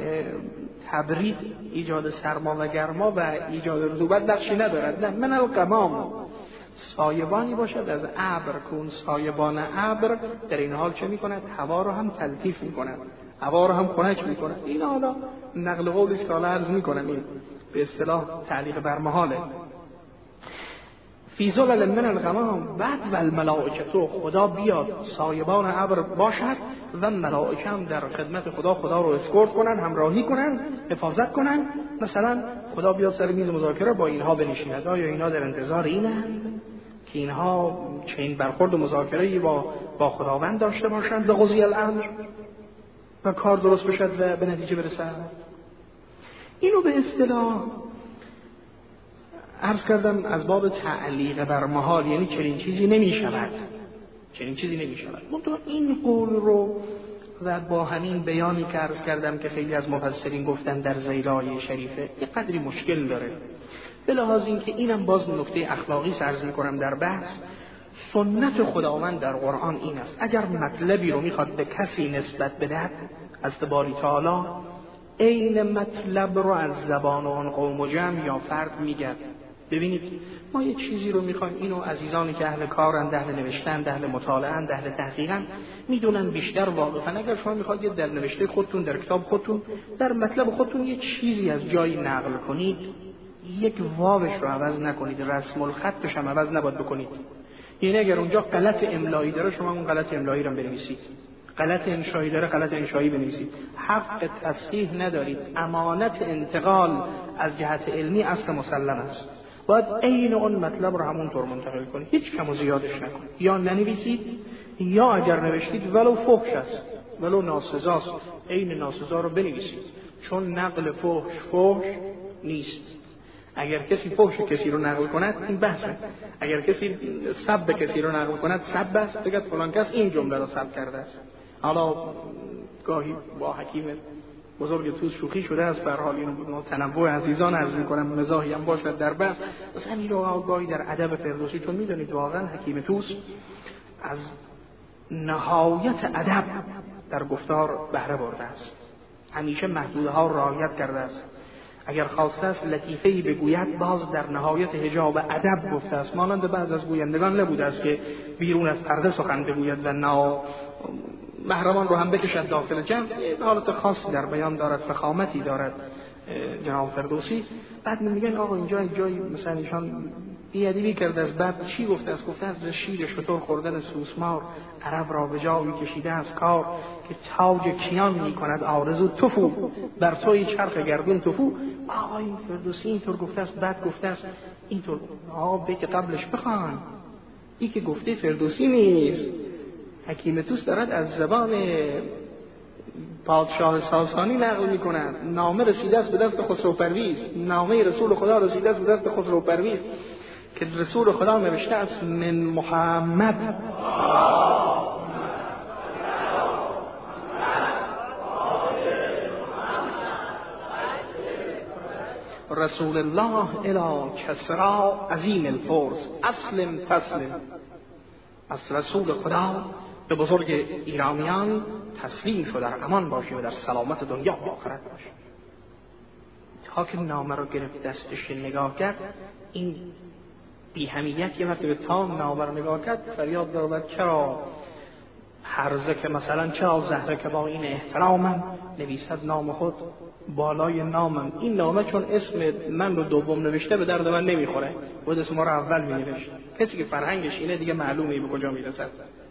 تبرید ایجاد سرما و گرما و ایجاد رطوبت نقشی ندارد. نه، من الغمام، سایبانی باشد از ابر، کون سایبان ابر در این حال چه میکند؟ هوا رو هم تلطیف میکند، هوا رو هم خنک میکند. این حالا نقل قولی است که حالا عرض میکنم، این به اصطلاح تعلیق بر محاله. فی ظلل من الغمام، بعد و الملائکه، تو خدا بیاد سایبان ابر باشد و ملائکه هم در خدمت خدا خدا رو اسکورت کنن، همراهی کنن، حفاظت کنن. مثلا خدا بیاد سر میز مذاکره با اینها بنشیند، آیا اینها در انتظار اینند که اینها چنین برخورد و مذاکره‌ای با با خداوند داشته باشند لقضی الامر و کار درست بشد و به نتیجه برسند؟ اینو به اصطلاح عرض کردم از باب تعلیق بر محال، یعنی چنین چیزی نمی شود، چنین چیزی نمی شود. منتها این قول رو و با همین بیانی که عرض کردم که خیلی از مفسرین گفتن در زیلای شریفه یه قدری مشکل داره، به لحاظ این که اینم باز نکته اخلاقی عرض میکنم در بحث. سنت خداوند در قرآن این است اگر مطلبی رو میخواد به کسی نسبت بدهد از تباری تعالی، این مطلب رو از زبان اون قوم و جمع یا فرد میگه. ببینید ما یه چیزی رو میخوایم، اینو عزیزانی که اهل کارن، اهل نوشتن، اهل مطالعه‌اند، اهل تحقیقن میدونن بیشتر واقعا. اگر شما میخواید یه در نوشته خودتون، در کتاب خودتون، در مطلب خودتون یه چیزی از جایی نقل کنید، یک واوش رو عوض نکنید، رسم الخطش هم عوض نباید بکنید. یعنی اگر اونجا غلط املایی داره شما اون غلط املایی رو بنویسید، غلط انشایی داره غلط انشایی بنویسید، حق تصحیح ندارید. امانت انتقال از جهت علمی اصل مسلم است، باید عین اون مطلب رو همونطور منتقل کنید، هیچ کم و زیادش نکنید، یا ننویسید یا اگر نوشتید ولو فحش است، ولو ناسزاست، عین ناسزا رو بنویسید، چون نقل فحش فحش نیست. اگر کسی فحش کسی رو نقل کند این بحثه، اگر کسی سب کسی رو نقل کند سب است، بگید فلان کس این جمله رو سب کرده است. حالا گاهی با حکیم بزرگ توس شوخی شده است، به هر حال اینو تنوع عزیزان عرض می‌کنم، مزاحی هم باشد در بحث. مثلا این رو گاهی در ادب فردوسی، چون می‌دونید واقعا حکیم توس از نهایت ادب در گفتار بهره برده است، همیشه محدودها را رعایت کرده است. اگر خواسته است لطیفه‌ای بگوید باز در نهایت حجاب ادب گفته است، مانند بعض از گویندگان نبوده است که بیرون از پرده سخن بگوید و نا محرمان رو هم بکشد داخل جمع. حالت خاصی در بیان دارد، فخامتی دارد جناب فردوسی. بعد میگن آقا اینجا جایی مثلا ایشان بی‌ادبی کرده است، بعد چی گفته است؟ گفته است شیر شتر خوردن سوسمار عرب را به جایی کشیده است کار، که تاج کیان میکند آرزو تفو بر توی چرخ گردون تفو. آقا این فردوسی اینطور گفته است، بعد گفته است اینطور. آقا بیت قبلش بخوان، این که گفته فردوسی نیست، حکیم توس دارد از زبان پادشاه ساسانی نقل میکنند نامه رسیده است به دست خسرو پرویز، نامه رسول خدا رسیده است به دست خسرو پرویز که رسول خدا نوشته است من محمد رسول الله الی کسرا عظیم الفرس اسلم تسلم. از رسول خدا به بزرگ ایرانیان تسلیم شو، در امان باشی و در سلامت دنیا و آخرت باشی. تا که نامه رو گرفت دستش نگاه کرد، این بی‌همیت یه وقتی به تام نامه رو نگاه کرد فریاد برآورد چرا هرزه که مثلا چرا زهره که با این احترامم نویسد نام خود بالای نامم. این نامه چون اسم من رو دوم نوشته به درد من نمیخوره، بود اسم ما رو اول می نوشت. کسی که فرهنگش اینه دیگه معلومه به کجا میرسد.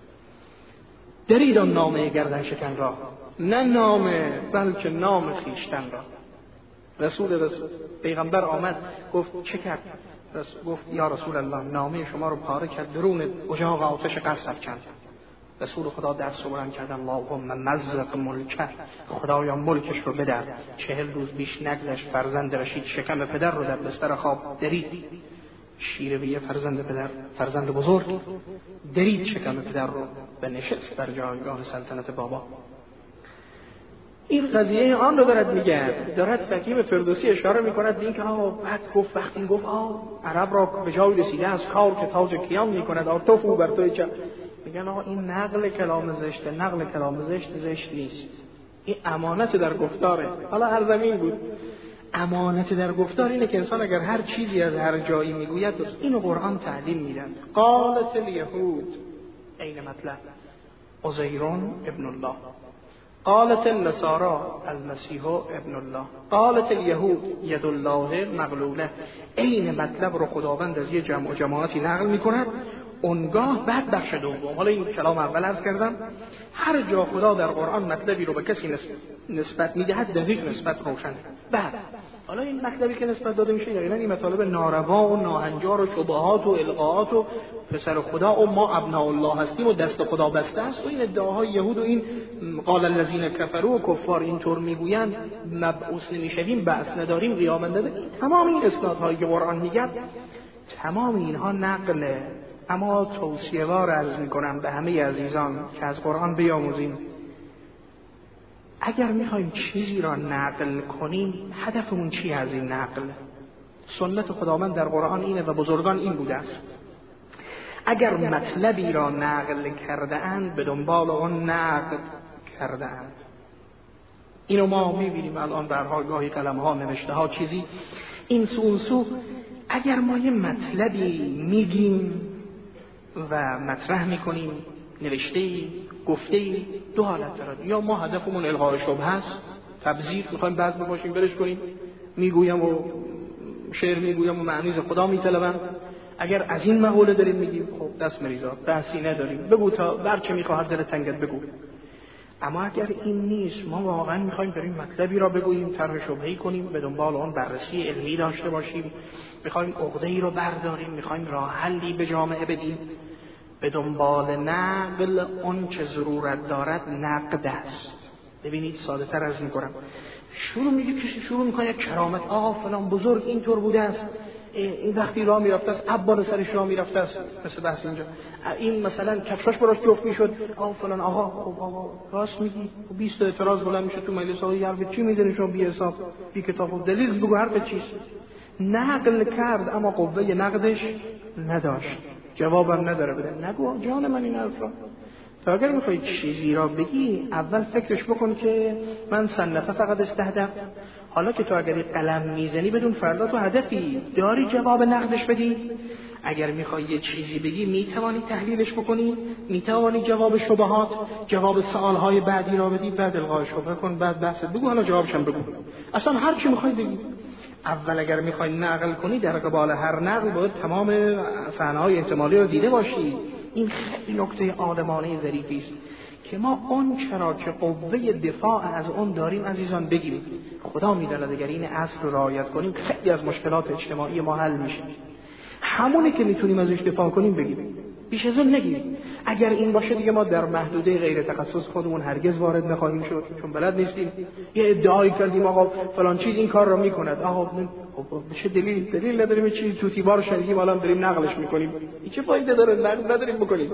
درید آن نامه گردن شکن را، نه نامه بلکه نام خیشتن را. رسول رسول پیغمبر آمد گفت چه کرد؟ گفت یا رسول الله نامه شما رو پاره کرد، درون اجاق آتش قصر کند. رسول خدا دست رو بلند کرد اللهم مزق ملکه، خدایا ملکش رو بدر. چهل روز بیش نگذشت فرزند رشید شکم پدر رو در بستر خواب درید. شیرویه فرزند پدر، فرزند بزرگ درید شکم پدر رو به نشست در جایگاه سلطنت بابا. این قضیه آن رو دارد میگه، دارد فقیه فردوسی اشاره میکند به این که آه بعد گفت وقتی گفت آه عرب را به جای رسیده از کار که تاج کیان میکند آرتوفو بر توی چه میگن آقا این نقل کلام زشته. نقل کلام زشت زشت نیست، این امانت در گفتاره. حالا هر زمین بود امانت در گفتار اینه که انسان اگر هر چیزی از هر جایی میگوید اینو قرآن تعلیم میدن. قالت الیهود این مطلب عزیرون ابن الله، قالت النصارى المسیح ابن الله، قالت الیهود ید الله مغلوله. این مطلب رو خداوند از یه جمع و جماعتی نقل میکند اونگاه بعد بخش دوم. حالا این کلام اول عرض کردم، هر جا خدا در قرآن مطلبی رو به کسی نسبت میدهد دقیق نسبت روشن. بعد حالا این مطلبی که نسبت داده میشه یعنی این مطالب ناروا و ناهنجار و شبهات و القاءات و پسر خدا و ما ابناء الله هستیم و دست خدا بسته است و این ادعاهای یهود و این قال الذين كفروا و کفار اینطور میگویند مبعوث نمیشویم، بعث نداریم، قیامت نداریم. تمام این اسنادهایی که قرآن میگه تمام اینها نقله. اما توصیه وار عرض میکنم به همه عزیزان که از قرآن بیاموزیم، اگر میخوایم چیزی را نقل کنیم هدفمون چی از این نقل؟ سنت خداوند در قرآن اینه و بزرگان این بوده است. اگر مطلبی را نقل کرده اند به دنبال آن نقل کرده اند. اینو ما میبینیم الان برها گاهی قلم ها نوشته ها چیزی این سو اون سو. اگر ما یه مطلبی میگیم و مطرح میکنیم نوشته‌ای گفته‌ای دو حالت داره، یا ما هدفمون الغاء شبهه است، تبذیر، میخوایم بعض باشیم برش کنیم، میگویم و شعر میگویم و معنی خدا میطلبم. اگر از این مقوله داریم میگیم خب دست مریضا بحثی نداریم، بگو تا برچه میخواهد دل تنگت بگو. اما اگر این نیست، ما واقعا میخوایم بریم مطلبی را بگوییم، طرح شبهه‌ای کنیم، به دنبال آن بررسی علمی داشته باشیم، میخوایم عقده‌ای رو برداریم، میخوایم راه حلی به جامعه بدیم، به دنبال نقل اون چه ضرورت دارد نقد است. ببینید ساده تر از میکنم، شروع میگه که شروع میکنه یک کرامت، آه فلان بزرگ اینطور بوده است، این وقتی راه میرفته است عبال سرش راه میرفته است، مثل بحث اینجا این مثلا کفشاش براش جفت میشد، آه فلان آقا خب آقا راست میگی، بیست تا اعتراض بلند میشه تو مجلس، آقا حرف چی میزنی شما بی حساب بی کتاب و دلیل بگو حرف چیست. نقل کرد اما قوه نقدش نداشت، جوابم نداره بده. نگو جان من این حرف را. تا اگر میخوای چیزی را بگی اول فکرش بکن که من صنفه فقط استهدف. حالا که تو اگر قلم میزنی بدون فردا تو هدفی داری جواب نقدش بدی. اگر میخوای یه چیزی بگی میتوانی تحلیلش بکنی، میتوانی جواب شبهات، جواب سوالهای بعدی را بدی، بعد الغای شبهه کن، بعد بحث بگو، حالا جوابشم بگو. اصلا هر چی میخوای بگی. اول اگر میخوای نقل کنی در قبال هر نقل باید تمام صحنه‌های احتمالی رو دیده باشی. این خیلی نکته عالمانه ظریفی است که ما اون چرا که قوه دفاع از اون داریم عزیزان بگیریم. خدا میداند اگر این اصل رو رعایت کنیم خیلی از مشکلات اجتماعی ما حل میشه. همونی که میتونیم ازش دفاع کنیم بگیم، بیش از اون نگیم. اگر این باشه دیگه ما در محدوده غیر تخصص خودمون هرگز وارد نخواهیم شد، چون بلد نیستیم. یه ادعایی کردیم آقا فلان چیز این کار رو میکند، آقا خب بشه دلیل دلیل نداریم، چیز توتی بار شنیدیم الان داریم نقلش میکنیم، این چه فایده داره؟ نقل نداریم بکنیم.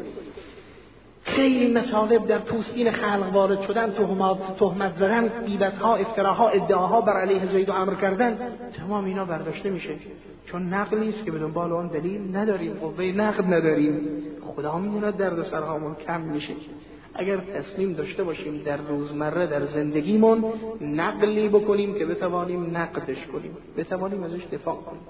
خیلی مطالب در پوستین خلق وارد شدن، تهمات تهمت زدن، غیبت‌ها، افتراها، ادعاها بر علیه زید و عمرو کردن، تمام اینا برداشته میشه، چون نقل نیست که به دنبال اون دلیل نداریم، قوه نقد نداریم. خدا میدونه درد سرهامون کم میشه اگر تصمیم داشته باشیم در روزمره در زندگیمون نقلی بکنیم که بتوانیم نقدش کنیم، بتوانیم ازش دفاع کنیم.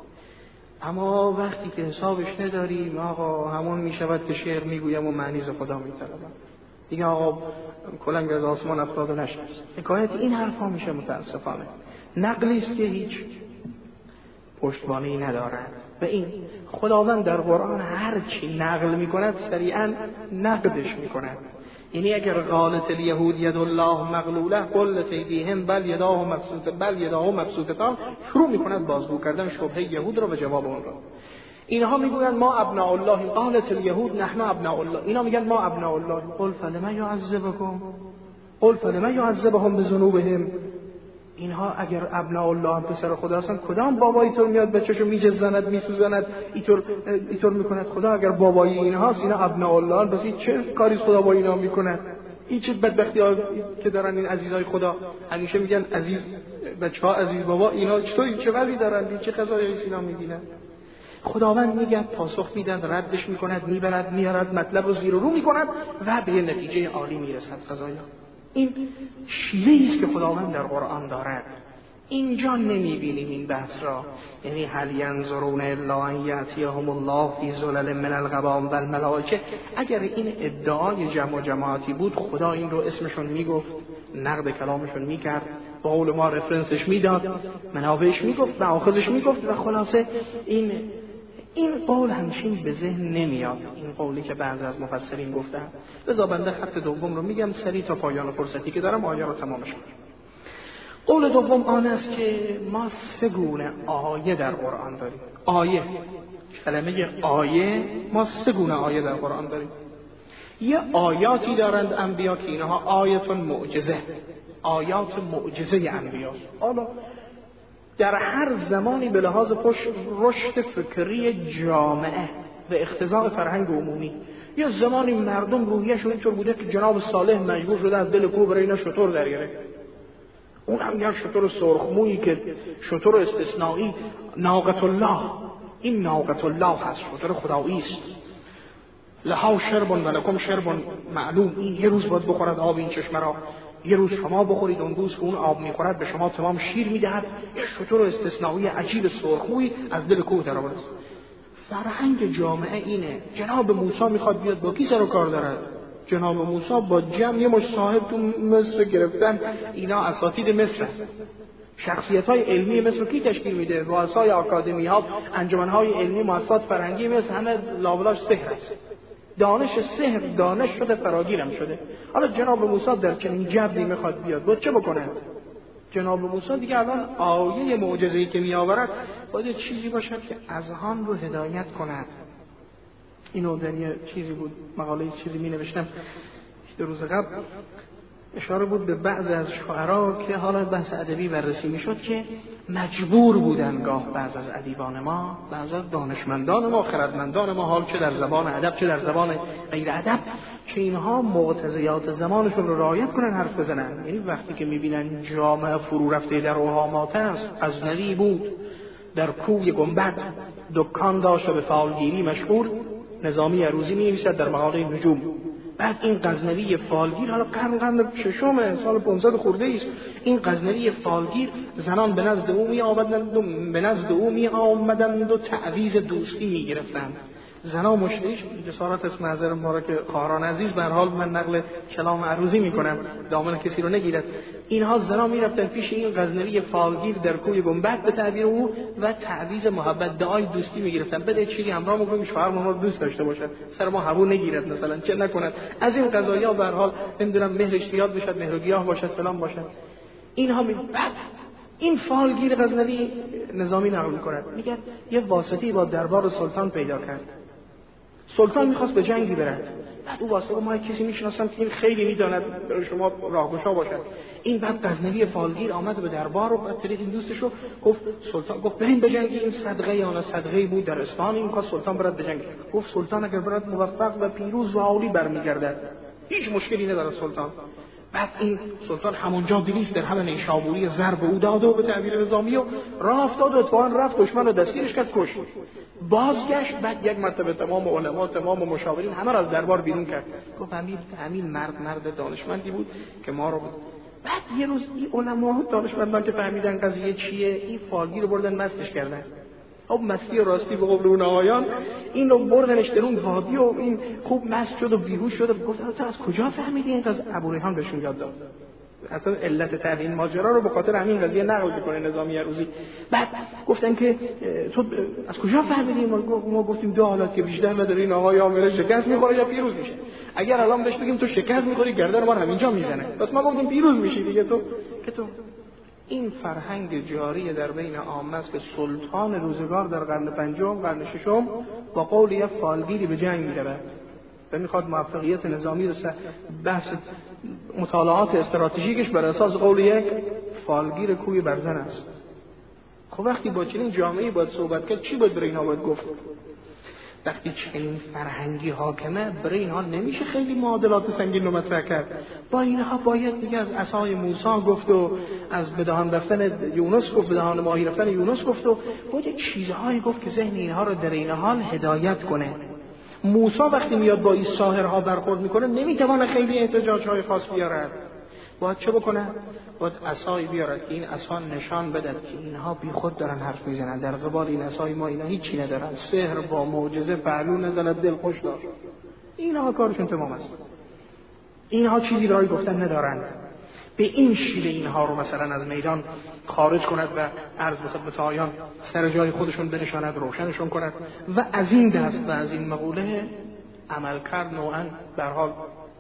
اما وقتی که حسابش نداریم، آقا همون میشود که شعر میگویم و معنی ز خدا میطلبم دیگه، آقا کلنگ از آسمان افتاد و نشست. حکایت این حرفا میشه متاسفانه نقلی است که هیچ پشتوانه‌ای ندارد. و این خداوند در قرآن هر چی نقل میکند سریعا نقدش میکند. یعنی اگر قالت الیهود ید الله مغلوله قلت ایدیهم بل یداه مبسوطه بل یداه مبسوطتان، شروع میکند بازگو کردن شبهه یهود را و جواب اون را. اینها میگویند ما ابناء الله، قالت الیهود نحن ابناء الله، اینا میگن ما ابناء الله. قل فلما یعذبکم قل فلما یعذبهم بذنوبهم. اینها اگر ابناء الله پسر خدا هستن، کدام بابایی طور میاد بچه‌شو میجزند میسوزند اینطور اینطور میکند؟ خدا اگر بابایی اینهاست، اینا ابناء الله، پس چه کاری خدا با اینا میکند؟ این چه بدبختی ها که دارن این عزیزای خدا، همیشه میگن عزیز بچه‌ها عزیز بابا، اینا چطوری چه وضعی دارن؟ چه قضایی اینا میبینن؟ خداوند میگه پاسخ میدن، ردش میکند، میبرد میارد، مطلب رو زیر و رو میکند و به نتیجه عالی میرسد قضایا. این شیوهی است که خداوند در قرآن دارد. اینجا نمیبینیم این بحث را، یعنی هل ینظرون الا ان یأتیهم الله فی ظلل من الغمام و الملائکه. اگر این ادعای جمع و جماعتی بود، خدا این رو اسمشون میگفت، نقد کلامشون میکرد، با قول ما رفرنسش میداد، منابعش میگفت، مآخذش میگفت و خلاصه این این قول همچین به ذهن نمیاد، این قولی که بعضی از مفسرین گفتن. لذا بنده خط دوم رو میگم سریع تا پایان فرصتی که دارم آیه رو تمامش کنم. قول دوم آن است که ما سه گونه آیه در قرآن داریم. آیه، کلمه آیه، ما سه گونه آیه در قرآن داریم. یه آیاتی دارند انبیا که اینها آیتون معجزه، آیات معجزه انبیا. حالا در هر زمانی به لحاظ رشد فکری جامعه و اقتضاء فرهنگ عمومی، یا زمانی مردم روحیه‌شون اینطور بوده که جناب صالح مجبور شده از دل کوه برای اینا شتر درگیره، اون هم یه شتر سرخمویی که شتر استثنایی، ناقة الله، این ناقة الله هست، شتر خدایی است. لها شرب و لکم شرب معلوم، این یه روز باید بخورد آب این چشمه را، یه روز شما بخورید، اون روز که اون آب میخورد به شما تمام شیر میدهد. یه شتر استثنایی عجیب سرخمویی از دل کوه در آورد. فرهنگ جامعه اینه. جناب موسی میخواد بیاد، با کی سر و کار دارد؟ جناب موسی با جمع یه مش صاحب تو مصر گرفتن، اینا اساتید مصر، شخصیت‌های علمی مصر کی تشکیل میده؟ رؤسای آکادمی‌ها، انجمن‌های علمی، مؤسسات فرهنگی مصر، همه لابلاش سحر است. دانش سحر دانش شده، فراگیرم شده. حالا جناب موسی در چنین جبری میخواد بیاد، با چه بکنه؟ جناب موسی دیگه الان آیه معجزه‌ای که میآورد باید چیزی باشد که اذهان رو هدایت کند. اینو در یه چیزی بود، مقاله چیزی می نوشتم دو روز قبل، اشاره بود به بعض از شعرا که حالا بحث ادبی بررسی میشد که مجبور بودن گاه بعض از ادیبان ما، بعض از دانشمندان ما، خردمندان ما، حال چه در زبان ادب چه در زبان غیر ادب، که اینها مقتضیات زمانشون رو رعایت کنن، حرف بزنن. یعنی وقتی که میبینن جامعه فرو رفته در اوهامات است، از نبی بود در کوی گنبد دکان داشت و به فالگیری مشهور، نظامی عروضی می نویسد در مقاله نجوم. بعد این غزنوی فالگیر، حالا قرن قرن ششم سال پانصد خورده است، این غزنوی فالگیر زنان به نزد او می آمدند و به نزد او می آمدند و تعویض دوستی می گرفتند. زنا مشتریش جسارت اسم معذر ما را که خواهران عزیز، به هر حال من نقل کلام عروضی میکنم، دامن کسی رو نگیرد. اینها زنا میرفتن پیش این غزنوی فالگیر در کوی گنبد به تعبیر او و تعویض محبت، دعای دوستی میگرفتن. بده چیزی همراه میکنیم شوهرمون رو دوست داشته باشد، سر ما هوو نگیرد مثلا، چه نکند. از این قضایا به هر حال نمیدونم مهرش زیاد بشد، مهر و گیاه باشد، فلان باشد. اینها می بعد این فالگیر غزنوی نظامی نقل میکند، میگه یه واسطه‌ای با دربار سلطان پیدا کرد. سلطان میخواست به جنگی برد، بعد او واسه ما کسی میشناسم که این خیلی میداند برای شما راهگشا باشد. این بعد غزنوی فالگیر آمد به دربار و بعد طریق این دوستشو گفت سلطان گفت بریم بجنگید، این صدقه یا صدقه بود در اصفهان، این که سلطان برات بجنگید. گفت سلطان اگر برات موفق و پیروز و عالی برمیگردد هیچ مشکلی نداره سلطان. بعد این سلطان همونجا دویست درهم نیشابوری ضرب او داد و به تعبیر نظامی و راه افتاد و اتفاقا رفت دشمن رو دستگیرش کرد، کشت. بازگشت بعد یک مرتبه تمام علما تمام مشاورین همه را از دربار بیرون کرد. گفت همین همین مرد مرد دانشمندی بود که ما رو بود. بعد یه روز این علما دانشمندان که فهمیدن قضیه چیه، این فالگیر رو بردن مستش کردن. خب مستی و راستی به قول اون آقایان این رو بردنش درون وادی و این خوب مست شد و بیهوش شد و گفتن تو از کجا فهمیدی؟ این از ابوریحان بهشون یاد داد. اصلا علت تعیین ماجرا رو به خاطر همین قضیه نقل میکنه نظامی روزی. بعد گفتن که تو از کجا فهمیدی؟ ما گفتیم دو حالت که بیشتر نداره، این آقا یا میره شکست میخوره یا پیروز میشه. اگر الان بهش بگیم تو شکست میخوری گردن ما همینجا میزنه، پس ما گفتیم پیروز میشی دیگه. تو که تو این فرهنگ جاری در بین عامه است که سلطان روزگار در قرن پنجم قرن ششم با قول یک فالگیری به جنگ می‌رود و میخواد موفقیت نظامی رو بحث مطالعات استراتژیکش بر اساس قول یک فالگیر کوی برزن است. خب وقتی با چنین جامعه‌ای باید صحبت کرد، چی باید برای اینها باید گفت؟ وقتی چنین فرهنگی حاکمه برای اینها نمیشه خیلی معادلات سنگین رو مطرح کرد. با اینها باید دیگه از عصای موسی گفت و از به دهان رفتن یونس گفت، به دهان ماهی رفتن یونس گفت و باید چیزهایی گفت که ذهن اینها رو در این حال هدایت کنه. موسی وقتی میاد با این ساحرها برخورد میکنه نمیتونه خیلی احتجاجهای خاص بیارد. باید چه بکنه؟ باید عصای بیارد که این عصا نشان بدهد که اینها بی خود دارن حرف میزنن، در قبال این عصای ما اینا هیچی ندارن، سحر با معجزه پهلو نزند دل خوش دار. اینها کارشون تمام است. اینها چیزی برای گفتن ندارن. به این شیوه اینها رو مثلا از میدان خارج کند و عرض به خدمت آیان سر جای خودشون بنشاند، روشنشون کند و از این دست و از این مقوله عمل کرد نوعا در حال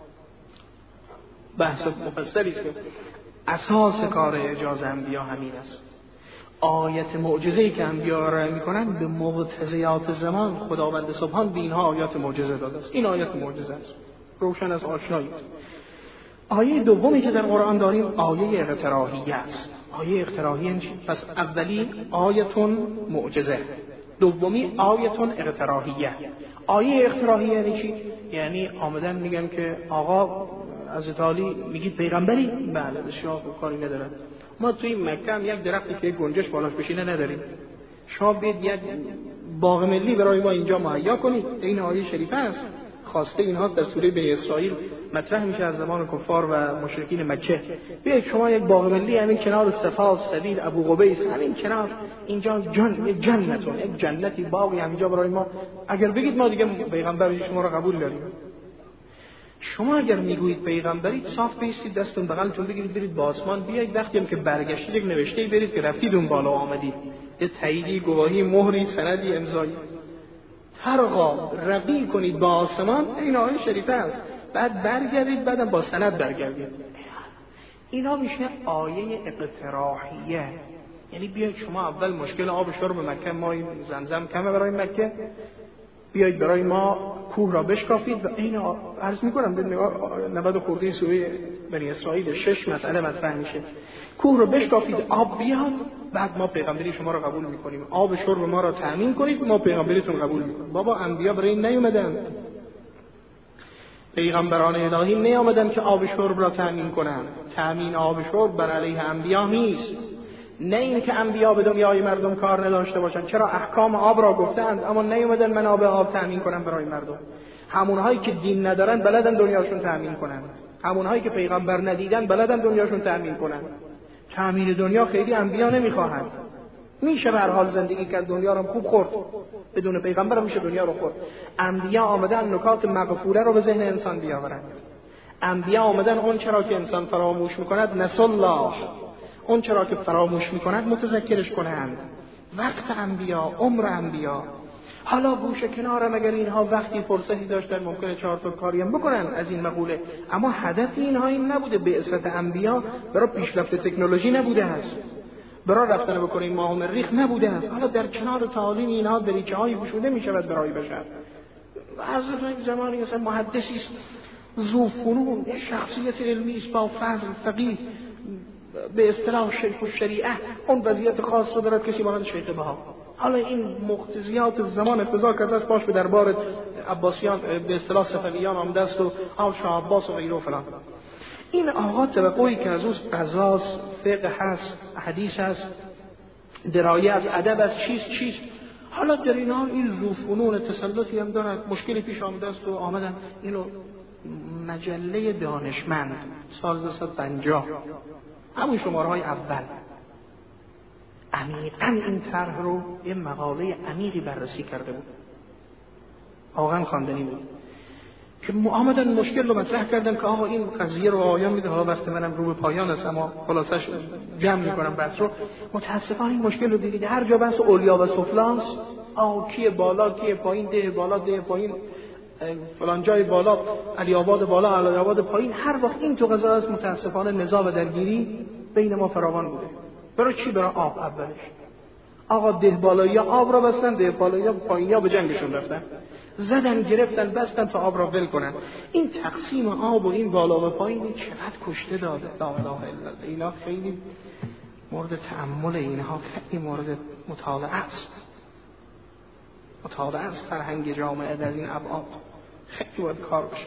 بحث مفصلی است که اساس کار اعجاز انبیا همین است. آیت معجزه‌ای که انبیا را می‌کنند به مقتضیات زمان خداوند سبحان به اینها آیات معجزه داده است. این آیت معجزه است، روشن از آشنایی. آیه دومی که در قرآن داریم آیه اقتراحیه است. آیه اقتراحیه چی؟ پس اولی آیتون معجزه، دومی آیتون اقتراحیه. آیه اقتراحیه یعنی چی؟ یعنی آمدن میگن که آقا از تالی میگید پیغمبری؟ بله بسیار کاری ندارد. ما توی مکه هم یک درختی که گنجش بالاش بشینه نداریم. شما بید یک باغ ملی برای ما اینجا مهیا کنید. این آیه شریفه است. خواسته اینها در سوره بنی اسرائیل مطرح میشه از زمان کفار و مشرکین مکه. بیاید شما یک باغ ملی همین کنار صفا سبیل ابو قبیس همین کنار اینجا جن جنتون یک جنتی باغی همینجا برای ما، اگر بگید ما دیگه پیغمبر شما رو قبول داریم. شما اگر میگویید پیغمبرید صاف بیستید دستون بغلتون بگیرید برید با آسمان بیایید، وقتی هم که برگشتید یک نوشته‌ای برید که رفتید اون بالا آمدید، یه تاییدی گواهی مهری سندی امضایی ترقا رقی کنید با آسمان. این آیه شریفه است. بعد برگردید بعدم با سند برگردید. اینا میشه آیه اقتراحیه. یعنی بیاید شما اول مشکل آب شرب مکه ما زمزم کمه برای مکه، بیایید برای ما کوه را بشکافید و این عرض میکنم به نود خورده سوره بنی اسرائیل شش مسئله مطرح میشه. کوه را بشکافید آب بیاد، بعد ما پیغمبری شما را قبول میکنیم. آب شرب ما را تامین کنید، ما پیغمبریتون قبول میکنیم. بابا انبیا برای این نیومدن، پیغمبران الهی نیامدن که آب شرب را تامین کنند. تامین آب شرب بر علیه انبیا نیست. نه این که انبیا به دنیای مردم کار نداشته باشند، چرا احکام آب را گفتند اما نیومدن منابع آب تامین کنن برای مردم. همونهایی که دین ندارن بلدن دنیاشون تامین کنن، همونهایی که پیغمبر ندیدن بلدن دنیاشون تامین کنن. تامین دنیا خیلی انبیا نمیخواهند. میشه به هر حال زندگی کرد، دنیا رو خوب خورد، بدون پیغمبر میشه دنیا رو خورد. انبیا آمدن نکات مغفوره رو به ذهن انسان بیاورند. انبیا آمدن اون چرا که انسان فراموش میکند نسوا الله، اون چرا که فراموش میکند متذکرش کنند. وقت انبیا، عمر انبیا. حالا گوشه کنارم اگر اینها وقتی فرصتی داشتن ممکنه چهار تا کاری هم بکنن از این مقوله، اما هدف اینها این نبوده. بعثت انبیا برای پیشرفت تکنولوژی نبوده است، برای رفتن بکنیم ماه و مریخ نبوده است. حالا در کنار تعالیم اینها دریچه‌هایی گشوده میشود برای بشر. از یک زمانی مثلا محدثی است ذو فنون، شخصیت علمی است با فضل، فقیه، به اصطلاح شیخ الشریعه، اون وضعیت خاص رو دارد کسی مانند شیخ بها. حالا این مقتضیات زمان اقتضا کرده است باش به دربار عباسیان به اصطلاح صفویان آمده است و آل شاه عباس و غیره و فلان. این آقا توقعی که از اوست قضاست، فقه هست، حدیث هست، درایه از ادب از چیست چیست. حالا در این حال این ذو فنون تسلطی هم دارد. مشکلی پیش آمده است و آمدن اینو مجله دانشمند سال هزار و سیصد و پنجاه همون شماره های اول عمیقاً این طرح رو یه مقاله عمیقی بررسی کرده بود، واقعاً خواندنی بود که آمدن مشکل رو مطرح کردن که آقا این قضیه رو آیا میده ها. وقتی منم رو به پایان است اما خلاصش جمع میکنم بحث رو. متاسفانه این مشکل رو دیدید هر جا بحث اولیا و سفلاس، آقا کیه بالا کیه پایین، ده بالا ده پایین، فلان جای بالا علی آباد بالا علی آباد پایین، هر وقت این تو قضا است متاسفانه نزاع و درگیری بین ما فراوان بوده. برای چی؟ برای آب. اولش آقا ده بالایی آب را بستن، ده بالایی پایینی ها به جنگشون رفتن، زدن گرفتن بستن تا آب را ول کنن. این تقسیم آب و این بالا و پایین چقدر کشته داده. لا اله الا الله. اینا خیلی مورد تأمل، اینها خیلی مورد مطالعه است. مطالعه است فرهنگ جامعه در این ابعاد خیلی باید کار بشه.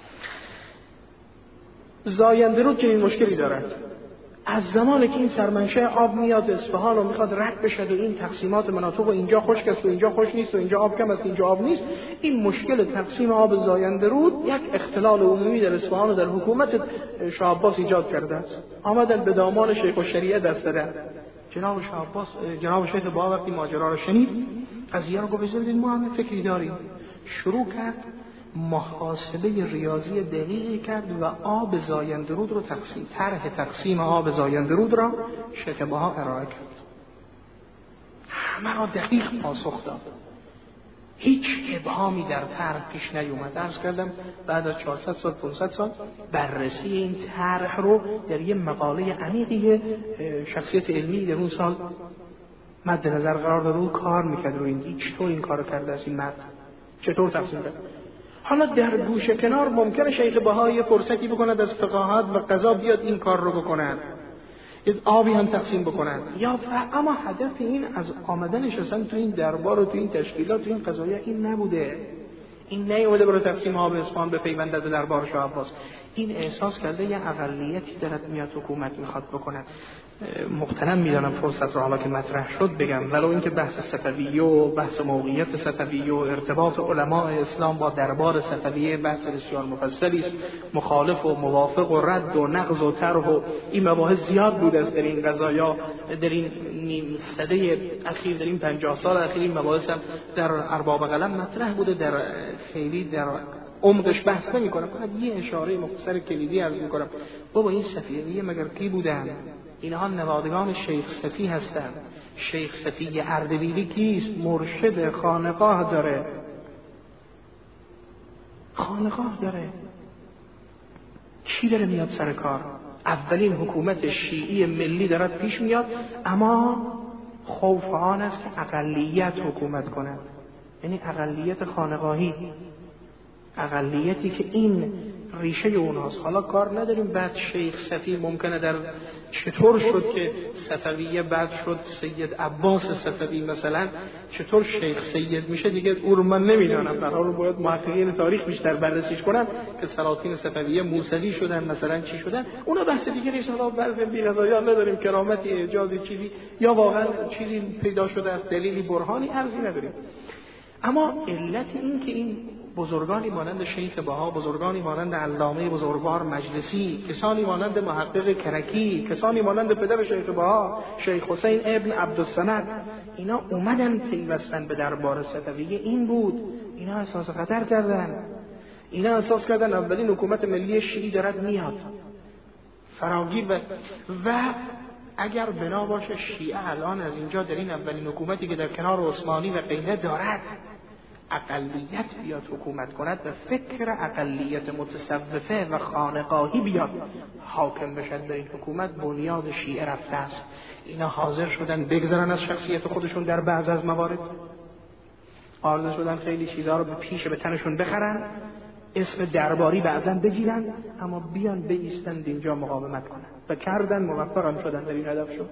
زاینده رود که این مشکلی دارد. از زمانی که این سرمنشه آب میاد اصفهان و میخواد رد بشه و این تقسیمات مناطق و اینجا خشک است و اینجا خوش نیست و اینجا آب کم است اینجا آب نیست، این مشکل تقسیم آب زاینده رود یک اختلال عمومی در اصفهان و در حکومت شاه عباس ایجاد کرده است. آمدن به دامان شیخ الشریعه دست دادن. جناب شاه عباس، جناب شیخ بها وقتی ماجرا رو شنید قضیه رو گفت ببینید ما هم فکری داریم. شروع کرد محاسبه ریاضی دقیقی کرد و آب زاینده رود رو تقسیم، طرح تقسیم آب زاینده رود را شیخ بها ارائه کرد. همه را دقیق پاسخ داد. هیچ ابهامی در طرح پیش نیومد. عرض کردم بعد از چهارصد سال پانصد سال بررسی این طرح رو در یه مقاله عمیقی شخصیت علمی در اون سال مد نظر قرار داد و کار میکرد رو این چطور این کارو کرده است، این مرد چطور تقسیم کرد. حالا در گوشه کنار ممکنه شیخ بهایی فرصتی بکند از فقاهت و قضا بیاد این کار رو بکند، آبی هم تقسیم بکند یا اما هدف این از آمدنش اصلا تو این دربار و تو این تشکیلات تو این قضایا این نبوده. این نیومده برای تقسیم آب اصفهان به پیوند به دربار شاه عباس. این احساس کرده یه اقلیتی دارد میاد حکومت میخواد بکند. مقتنم میدانم فرصت را حالا که مطرح شد بگم، ولو اینکه بحث صفویه و بحث موقعیت صفویه و ارتباط علماء اسلام با دربار صفویه بحث بسیار مفصلی است، مخالف و موافق و رد و نقض و طرح و این مباحث زیاد بوده است در این قضایا. در این نیم سده اخیر، در این پنجاه سال اخیر این مباحث هم در ارباب قلم مطرح بوده، در خیلی در عمقش بحث نمی‌کنم، فقط یه اشاره مختصر کلیدی عرض می‌کنم. بابا این صفویه مگر کی بودن؟ اینها نوادگان شیخ صفی هستند. شیخ صفی اردبیلی کیست؟ مرشد خانقاه داره، خانقاه داره. کی داره میاد سر کار؟ اولین حکومت شیعی ملی دارد پیش میاد، اما خوف آن است که اقلیت حکومت کند، یعنی اقلیت خانقاهی، اقلیتی که این ریشه اوناست. حالا کار نداریم بعد شیخ صفی ممکنه در چطور شد که صفویه بعد شد سید عباس صفوی مثلا، چطور شیخ سید میشه دیگه او رو من نمیدانم. در حال باید محققین تاریخ بیشتر بررسیش کنن که سلاطین صفویه موسوی شدن مثلا چی شدن، اونا بحث دیگه نیست. حالا بعضی بی‌قضایا نداریم کرامتی اعجازی چیزی یا واقعا چیزی پیدا شده از دلیلی برهانی ارزی نداریم. اما علت این که این بزرگانی مانند شیخ بها، بزرگانی مانند علامه بزرگوار مجلسی، کسانی مانند محقق کرکی، کسانی مانند پدر شیخ بها شیخ حسین ابن عبدالسند، اینا اومدن پیوستن به دربار صفویه. این بود اینا احساس خطر کردن، اینا احساس کردن اولین حکومت ملی شیعی دارد میاد فراگیر و, و اگر بنا باشه شیعه الان از اینجا در این اولین حکومتی که در کنار عثمانی و غیره دارد اقلیت بیاد حکومت کند و فکر اقلیت متصوفه و خانقاهی بیاد حاکم بشن در این حکومت، بنیاد شیعه رفته است. اینا حاضر شدن بگذرن از شخصیت خودشون در بعض از موارد آماده شدن خیلی چیزها رو به پیش به تنشون بخرن، اسم درباری بعضن بگیرن، اما بیان بایستند اینجا مقاومت کنن و کردن، موفقم شدن در این هدفشون.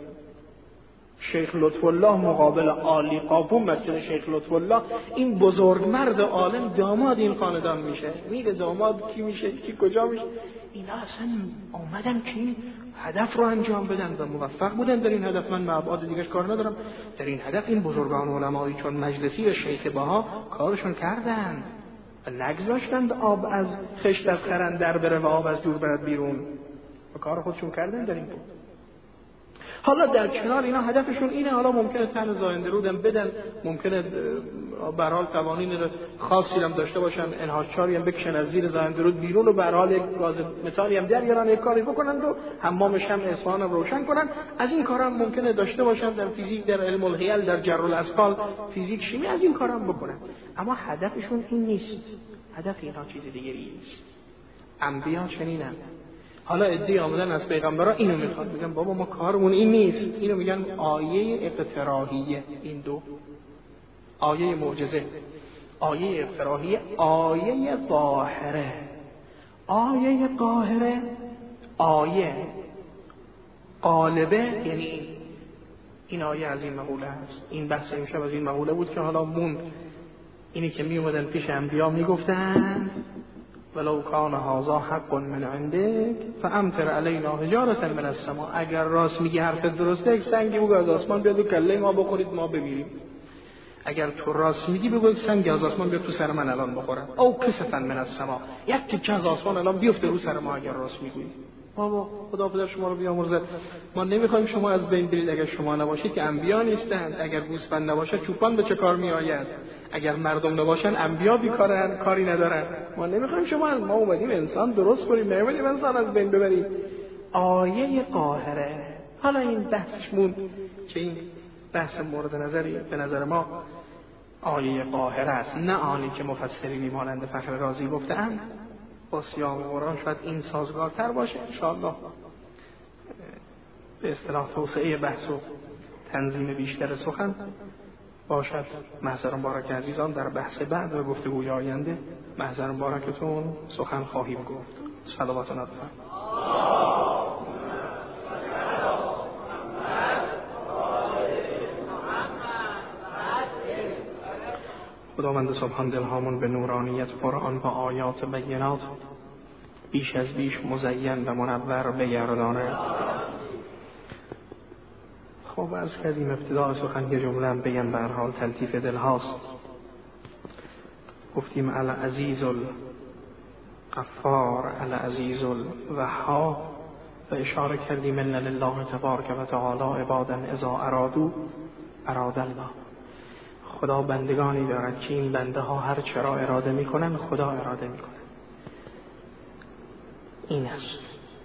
شیخ لطف الله مقابل عالی قاپون مسجد شیخ لطف الله، این بزرگ مرد عالم داماد این خاندان میشه. میگه داماد کی میشه، کی کجا میشه؟ اینا اصلا اومدن که این هدف رو انجام بدن و موفق بودن در این هدف. من مبعاد دیگه کار ندارم، در این هدف این بزرگان علمایی چون مجلسی و شیخ بها کارشون کردن و نگذاشتند آب از خشت از خرن در بره و آب از دور برد بیرون و کار خودشون کردن در این بود. حالا در کنار اینا هدفشون اینه، حالا ممکنه تن زاینده رودم بدن، ممکنه به هر حال قوانین خاصی هم داشته باشن، انحاشاری هم بکشن از زیر زاینده رود بیرون و به هر حال یک گاز متانی هم در بیارن، یک کاری بکنن و حمام شمع اصفهان هم روشن کنن. از این کارا هم ممکنه داشته باشن در فیزیک، در علم الحیل، در جر الاثقال، فیزیک، شیمی، از این کارا هم بکنن. اما هدفشون این نیست. هدف اینا چیز دیگری است. انبیا چنینن. حالا ادعی آمدن از پیغمبرا اینو میخواد، میگن بابا ما کارمون این نیست. اینو میگن آیه اقتراحیه. این دو آیه معجزه، آیه اقتراحیه، آیه ظاهره. آیه قاهره، آیه غالبه، یعنی این آیه از این مقوله است. این بحث امشب از این مقوله بود که حالا مون اینی که می اومدن پیش انبیا میگفتن ولو کان هذا حق من عندك فامطر علينا حجارة من السماء. اگر راست میگی حرفت درسته، یک سنگی بگو از آسمان بیاد و کله ما بخورید ما بمیریم. اگر تو راست میگی بگو یک سنگ از آسمان بیاد تو سر من الان بخوره، او کسفا من السماء، یک تیکه از آسمان الان بیفته رو سر ما اگر راست میگی. بابا خدا پدر شما رو بیامرزه، ما نمیخوایم شما از بین برید. اگر شما نباشید که انبیا نیستند. اگر گوسفند نباشه چوپان به چه کار میآید؟ اگر مردم نباشن انبیا بیکارن، کاری ندارن. ما نمیخوایم شما، ما اومدیم انسان درست کنیم، نمیخوایم انسان از بین ببریم. آیه قاهره. حالا این بحثش مون که این بحث مورد نظری به نظر ما آیه قاهره است، نه آنی که مفسرین مانند فخر رازی گفتند. با سیاق قرآن شاید این سازگارتر باشه. انشاءالله به اصطلاح توسعه بحث و تنظیم بیشتر سخن باشد. محضر مبارک عزیزان، در بحث بعد و گفتگوی آینده محضر مبارکتون سخن خواهیم گفت. صلوات الله. خداوند سبحان دلهامون به نورانیت قرآن و آیات بینات بیش از بیش مزین و منور بگردانه. خب از کردیم ابتداء سخن یه جمله هم بگم، به هر حال تلطیف دل هاست. گفتیم العزیز الغفار، العزیز الوهاب، و اشاره کردیم ان لله تبارک و تعالی عبادا اذا ارادوا اراد الله. خدا بندگانی دارد که این بنده ها هر چرا اراده میکنن خدا اراده میکنه. این است.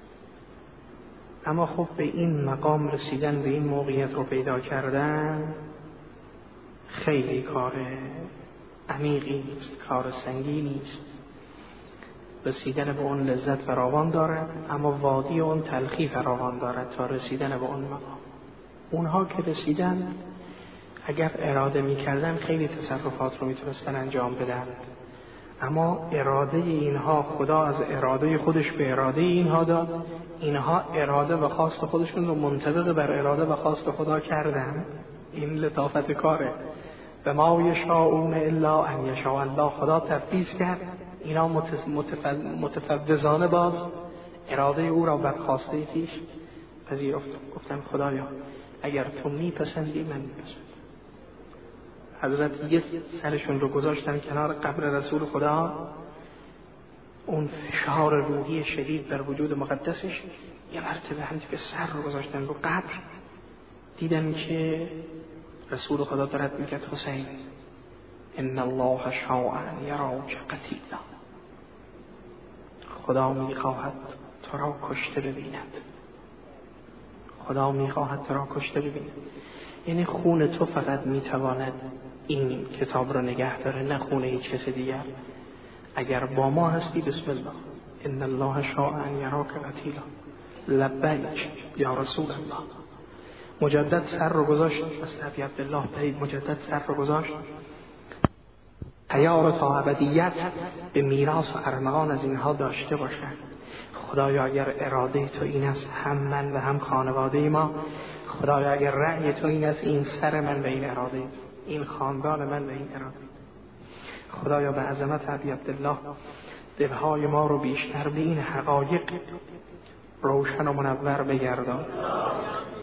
اما خب به این مقام رسیدن، به این موقعیت رو پیدا کردن خیلی کار عمیقی نیست، کار سنگینی نیست. رسیدن به اون لذت فراوان دارد، اما وادی اون تلخی فراوان دارد تا رسیدن به اون مقام. اونها که رسیدن اگر اراده میکردن خیلی تصرفات رو میتونستن انجام بدن، اما اراده اینها خدا از اراده خودش به اراده اینها داد. اینها اراده و خواست خودشون رو منطبق بر اراده و خواست خدا کردن. این لطافت کاره. و ما یشاءون الا ان یشاء الله. خدا تفویض کرد، اینا متفوضانه باز اراده او را بر خواسته خویش پذیرفتن. گفتن خدایا اگر تو میپسندی من میپسندم. حضرت یه سرشون رو گذاشتن کنار قبر رسول خدا، اون فشار روحی شدید بر وجود مقدسش، یه مرتبه همتی که سر رو گذاشتن رو قبر، دیدن که رسول خدا دارد میگه حسین ان الله شاء ان یراک قتیلا. خدا میخواهد تو را کشته ببیند. خدا میخواهد تو را کشته ببیند. یعنی خون تو فقط میتواند این کتاب را نگه داره، نه خون هیچ کس دیگر. اگر با ما هستی بسم الله، ان الله شاء ان یراک قتیلا، لبیک یا رسول الله. مجدد سر رو گذاشت. مثل ابی عبدالله برید مجدد سر رو گذاشت. عیار و تا ابدیت به میراث و ارمغان از اینها داشته باشند. خدایا اگر اراده تو این است هم من و هم خانواده ما، خدایا اگر رأی تو این است این سر من و این اراده، این خاندان من و این اراده. خدایا به عظمت ابی عبدالله دلهای ما رو بیشتر به این حقایق روشن و منور بگردان.